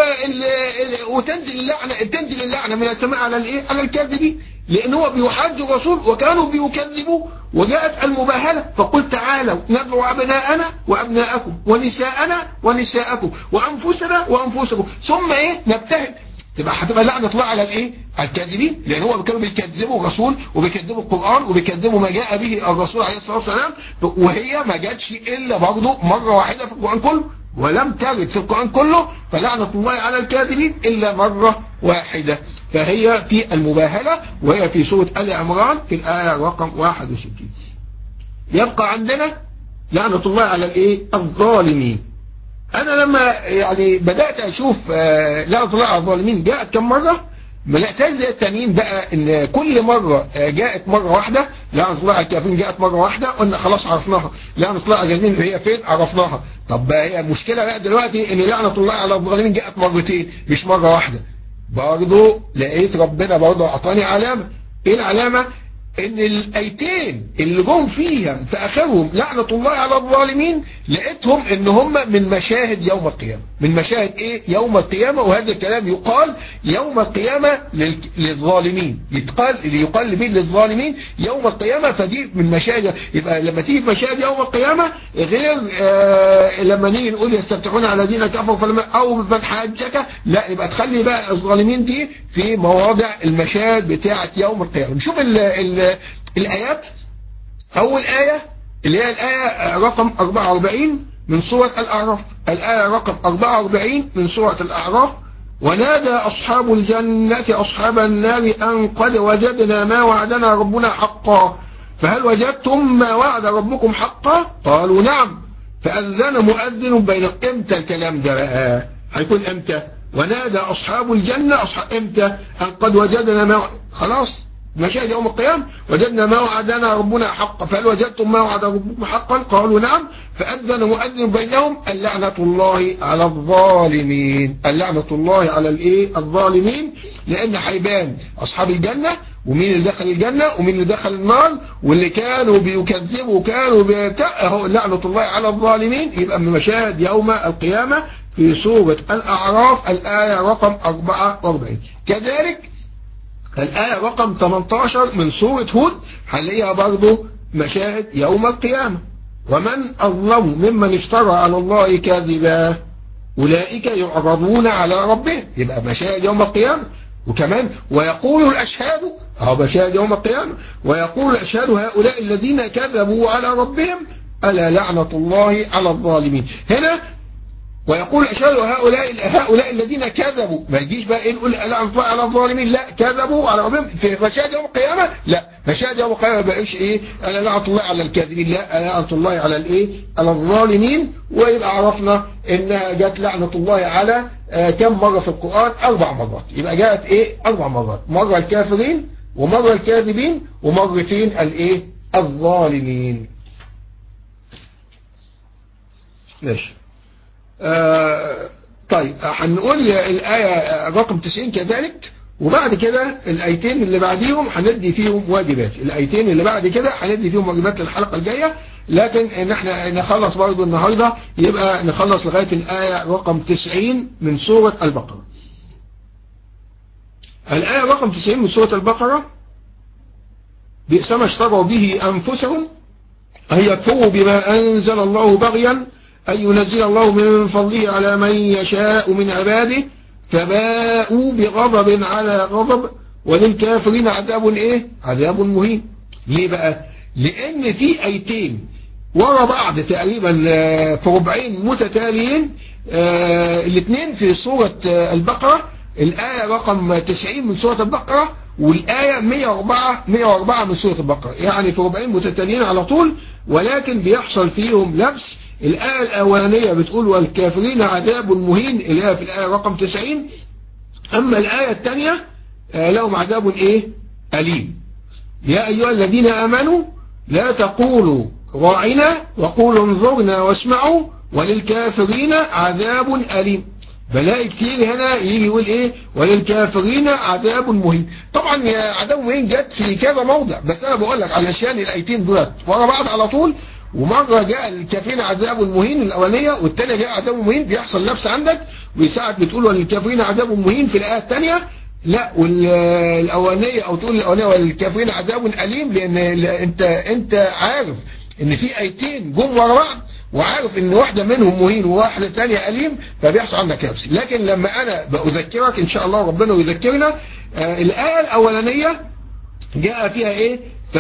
C: وتنزل اللعنة تنزل اللعنة من السماء على الايه على الكاذبين، لأن هو بيحج الرسول وكانوا بيكذبوا. وجاءت المباهلة فقل تعالوا ندعو أبناءنا وأبناءكم ونساءنا ونساءكم وأنفسنا وأنفسكم ثم إيه نبتهل. تبقى هتبقى لعنة الله على الايه على الكاذبين، لان هو كانوا بيكذبوا الرسول وبيكذبوا القرآن وبيكذبوا ما جاء به الرسول عليه الصلاة والسلام، وهي ما جاتش الا برضه مرة واحدة في القرآن كله، ولم ترد في القرآن كله فلعنة الله على الكاذبين الا مرة واحدة. فهي في المباهلة وهي في سورة آل عمران في الآية رقم واحد وستين. يبقى عندنا لعنة الله على الايه الظالمين. انا لما يعني بدأت اشوف لعنة الله على الظالمين جاءت كم مرة، ما لقيتهاش زي التانيين بقى ان كل مرة جاءت مرة واحدة. لعنة الله على الكافرين جاءت مرة واحدة قلنا خلاص عرفناها، لعنة الله على الظالمين هي فين عرفناها. طب هي المشكلة بقى دلوقتي ان لعنة الله على الظالمين جاءت مرتين مش مرة واحدة. برضه لقيت ربنا برضه اعطاني علامة. ايه العلامة؟ ان الايتين اللي جم فيها في اخرهم لعنة الله على الظالمين لقيتهم ان هم من مشاهد يوم القيامة. من مشاهد ايه يوم القيامة، وهذا الكلام يقال يوم القيامة للظالمين، يتقال يقال به للظالمين يوم القيامة. فدي من مشاهد. يبقى لما تيجي في مشاهد يوم القيامة غير آه لما نيجي نقول يستفتحون على الذين كفروا فلما او من حاجك، لا يبقى تخلي بقى الظالمين دي في مواضع المشاهد بتاعة يوم القيامة. نشوف ال ال الآيات. أول آية اللي هي الآية رقم أربعة وأربعين من سورة الأعراف. الآية رقم أربعة وأربعين من سورة الأعراف: ونادى أصحاب الجنة أصحاب النار أن قد وجدنا ما وعدنا ربنا حقا فهل وجدتم ما وعد ربكم حقا؟ قالوا نعم فأذن مؤذن بين. امتى الكلام ده بقى؟ هيكون امتى؟ ونادى أصحاب الجنة أصحاب امتى؟ أن قد وجدنا ما خلاص مشاهد يوم القيامة وجدنا ما وعدنا ربنا حقا فهل وجدتم ما وعد ربكم حقا؟ قالوا نعم فأذن مؤذن بينهم اللعنة الله على الظالمين. اللعنة الله على الايه الظالمين، لأن هيبان أصحاب الجنة ومين اللي دخل الجنة ومين اللي دخل النار، واللي كانوا بيكذبوا كانوا بيتأهوا لعنة الله على الظالمين. يبقى من مشاهد يوم القيامة في سورة الأعراف الآية رقم أربعة وأربعين. كذلك الآية رقم ثمانية عشر من سورة هود هنلاقيها برضه مشاهد يوم القيامة: ومن أظلم ممن افترى على الله كاذبا أولئك يعرضون على ربهم. يبقى مشاهد يوم القيامة. وكمان ويقول الأشهاد أو مشاهد يوم القيامة: ويقول الأشهاد هؤلاء الذين كذبوا على ربهم ألا لعنة الله على الظالمين. هنا ويقول أشهد هؤلاء هؤلاء الذين كذبوا. ما يجيش بقى إيه نقول لعنة الله على الظالمين، لا كذبوا على ربهم في مشاهد يوم القيامة، لا مشاهد يوم القيامة ما بقاش إيه أنا لعنة الله على الكاذبين، لا لعنة الله على الإيه على الظالمين. ويبقى عرفنا إنها جت لعنة الله على آه كم مرة في القرآن؟ أربع مرات. يبقى جاءت إيه أربع مرات، مرة الكافرين ومرة الكاذبين ومرتين الإيه الظالمين. ماشي. آه طيب هنقول الآية رقم تسعين كذلك، وبعد كده الآيتين اللي بعديهم هندي فيهم واجبات. الآيتين اللي بعد كده هندي فيهم واجبات للحلقة الجاية، لكن ان احنا نخلص برضو النهاردة، يبقى نخلص لغاية الآية رقم تسعين من سورة البقرة. الآية رقم تسعين من سورة البقرة: بئس ما اشتروا به أنفسهم أن يكفروا بما أنزل الله بغيا أن ينزل الله من فضله على من يشاء من عباده فباءوا بغضب على غضب وللكافرين عذاب ايه عذاب مهين. ليه بقى؟ لأن في آيتين ورا بعض تقريبا في ربعين متتاليين، الاثنين في سورة البقرة، الآية رقم تسعين من سورة البقرة والآية مئة وأربعة مئة وأربعة من سورة البقرة، يعني في ربعين متتاليين على طول، ولكن بيحصل فيهم لبس. الآية الأولانية بتقول والكافرين عذاب مهين، اللي هي في الآية رقم تسعين، أما الآية الثانية لهم عذاب إيه أليم. يا أيها الذين آمنوا لا تقولوا راعنا وقولوا انظرنا واسمعوا وللكافرين عذاب أليم. بلاقي كتير هنا يجي يقول ايه وللكافرين عذاب مهين. طبعا يا عذاب مهين جت في كذا موضع، بس انا بقول لك علشان الايتين دولت ورا بعض على طول، ومرة جاء الكافرين عذاب مهين الاولانية والثانيه جاء عذاب مهين، بيحصل لبس عندك، وساعات بتقول وللكافرين عذاب مهين في الايه الثانيه، لا والاولانيه او تقول الاولانيه وللكافرين عذاب اليم، لان انت انت عارف ان في ايتين جم ورا بعض، وعارف ان واحدة منهم مهين وواحدة ثانيه أليم، فبيحصل عندك لبس. لكن لما انا بأذكرك ان شاء الله ربنا يذكرنا، آه الآية الاولانية جاء فيها ايه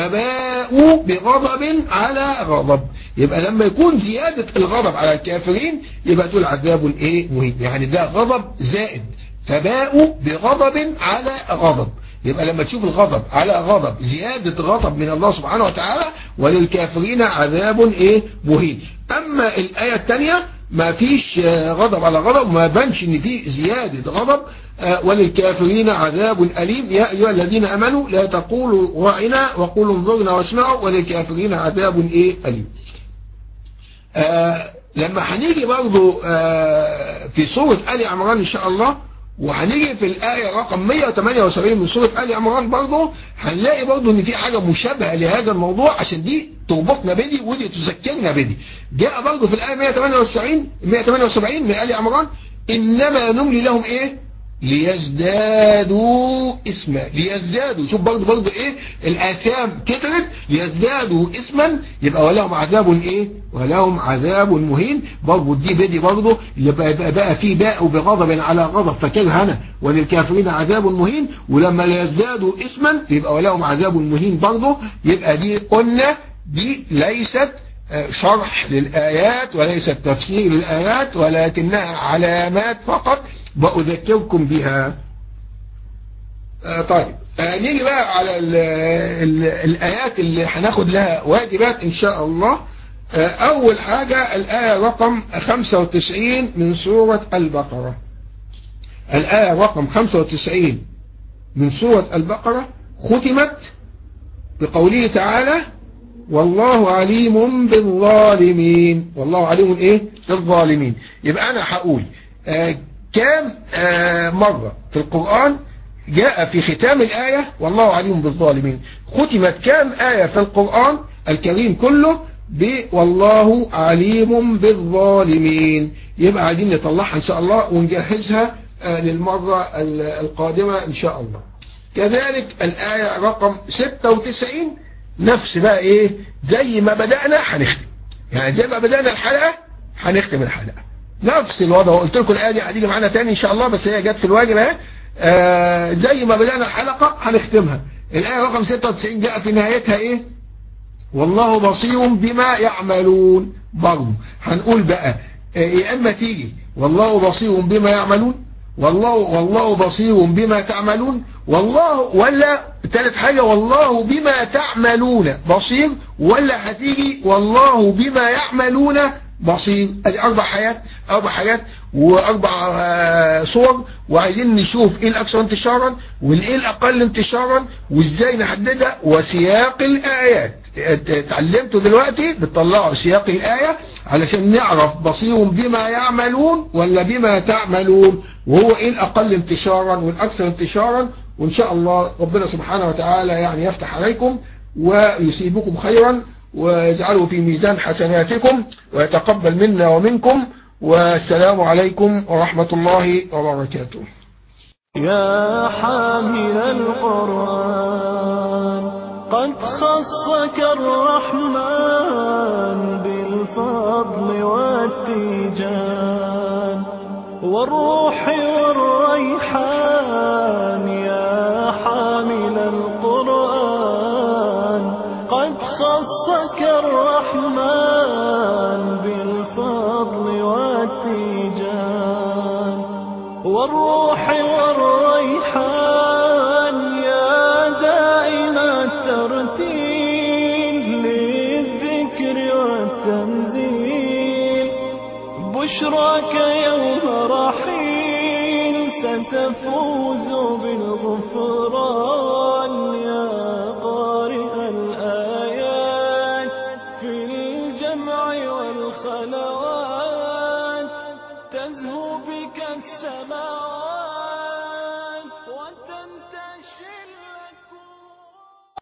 C: فباءوا بغضب على غضب. يبقى لما يكون زيادة الغضب على الكافرين يبقى تقول عذاب ايه مهين، يعني ده غضب زائد، فباءوا بغضب على غضب. يبقى لما تشوف الغضب على غضب زيادة غضب من الله سبحانه وتعالى، وللكافرين عذاب ايه مهين. اما الآية الثانية ما فيش غضب على غضب، ما بانش ان في زيادة غضب، وللكافرين عذاب أليم. يا أيها الذين أمنوا لا تقولوا راعنا وقولوا انظرنا واسمعوا وللكافرين عذاب ايه أليم. آه لما هنيجي برضو آه في سورة آل عمران ان شاء الله، وهنيجي في الآية رقم مئة وثمانية وسبعين من سورة آل عمران برضه، هنلاقي برضه ان في حاجة مشابهة لهذا الموضوع، عشان دي تربطنا بدي ودي تذكرنا بدي. جاء برضه في الآية مئة وثمانية وسبعين مئة وثمانية وسبعين من آل عمران: إنما نملي لهم إيه ليزدادوا اسما. ليزدادوا، شوف برضه برضه ايه الآثام كترت، ليزدادوا اسما، يبقى ولهم عذاب ايه ولهم عذاب مهين. برضه دي بدي برضه يبقى بقى, بقى في باء بغضب على غضب، فاكرها هنا وللكافرين عذاب مهين، ولما ليزدادوا اسما يبقى ولهم عذاب مهين برضه. يبقى دي قلنا دي ليست شرح للآيات وليست تفسير للآيات، ولكنها علامات فقط بأذكركم بها. آه طيب آه نيجي بقى على ال ال الآيات اللي هناخد لها واجبات إن شاء الله. آه أول حاجة الآية رقم خمسة وتسعين من سورة البقرة. الآية رقم خمسة وتسعين من سورة البقرة ختمت بقوله تعالى: والله عليم بالظالمين. والله عليم ايه بالظالمين. يبقى انا هقول آه كام آه مرة في القرآن جاء في ختام الآية والله عليم بالظالمين. ختمت كام آية في القرآن الكريم كله بالله عليم بالظالمين. يبقى عايزين نطلعها ان شاء الله ونجهزها آه للمرة القادمة ان شاء الله. كذلك الآية رقم ستة وتسعين نفس بقى ايه زي ما بدأنا هنختم، يعني زي ما بدأنا الحلقة هنختم الحلقة نفس الوضع. قلت لكم الآية دي هتيجي معانا تاني ان شاء الله، بس هي جت في الواجب اهي. آه زي ما بدأنا الحلقة هنختمها. الآية رقم ستة وتسعين جاء في نهايتها ايه والله بصير بما يعملون. برضه هنقول بقى يا اما تيجي والله بصير بما يعملون، والله والله بصير بما تعملون، والله، ولا ثالث حاجة والله بما تعملون بصير، ولا هتيجي والله بما يعملون بصير. ادي اربع حاجات اربع حاجات واربع صور، وعايزين نشوف ايه الاكثر انتشارا والايه الاقل انتشارا وازاي نحددها وسياق الايات. اتعلمتوا دلوقتي بتطلعوا سياق الايه علشان نعرف بصير بما يعملون ولا بما تعملون، وهو ايه الاقل انتشارا والاكثر انتشارا. وان شاء الله ربنا سبحانه وتعالى يعني يفتح عليكم ويصيبكم خيرا ويجعله في ميزان حسناتكم ويتقبل منا ومنكم، والسلام عليكم ورحمة الله وبركاته.
B: يا حامل القرآن قد خصك الرحمن بالفضل والتيجان والروح والريحان. يا حامل القرآن قد خصك الرحمن بالفضل والتيجان والروح والريحان. يا دائم الترتيل للذكر والتنزيل بشراك يوم رحيل ستفوز بالغفران. يا قارئ الآيات في الجمع والخلوات تزهو بك السماوات.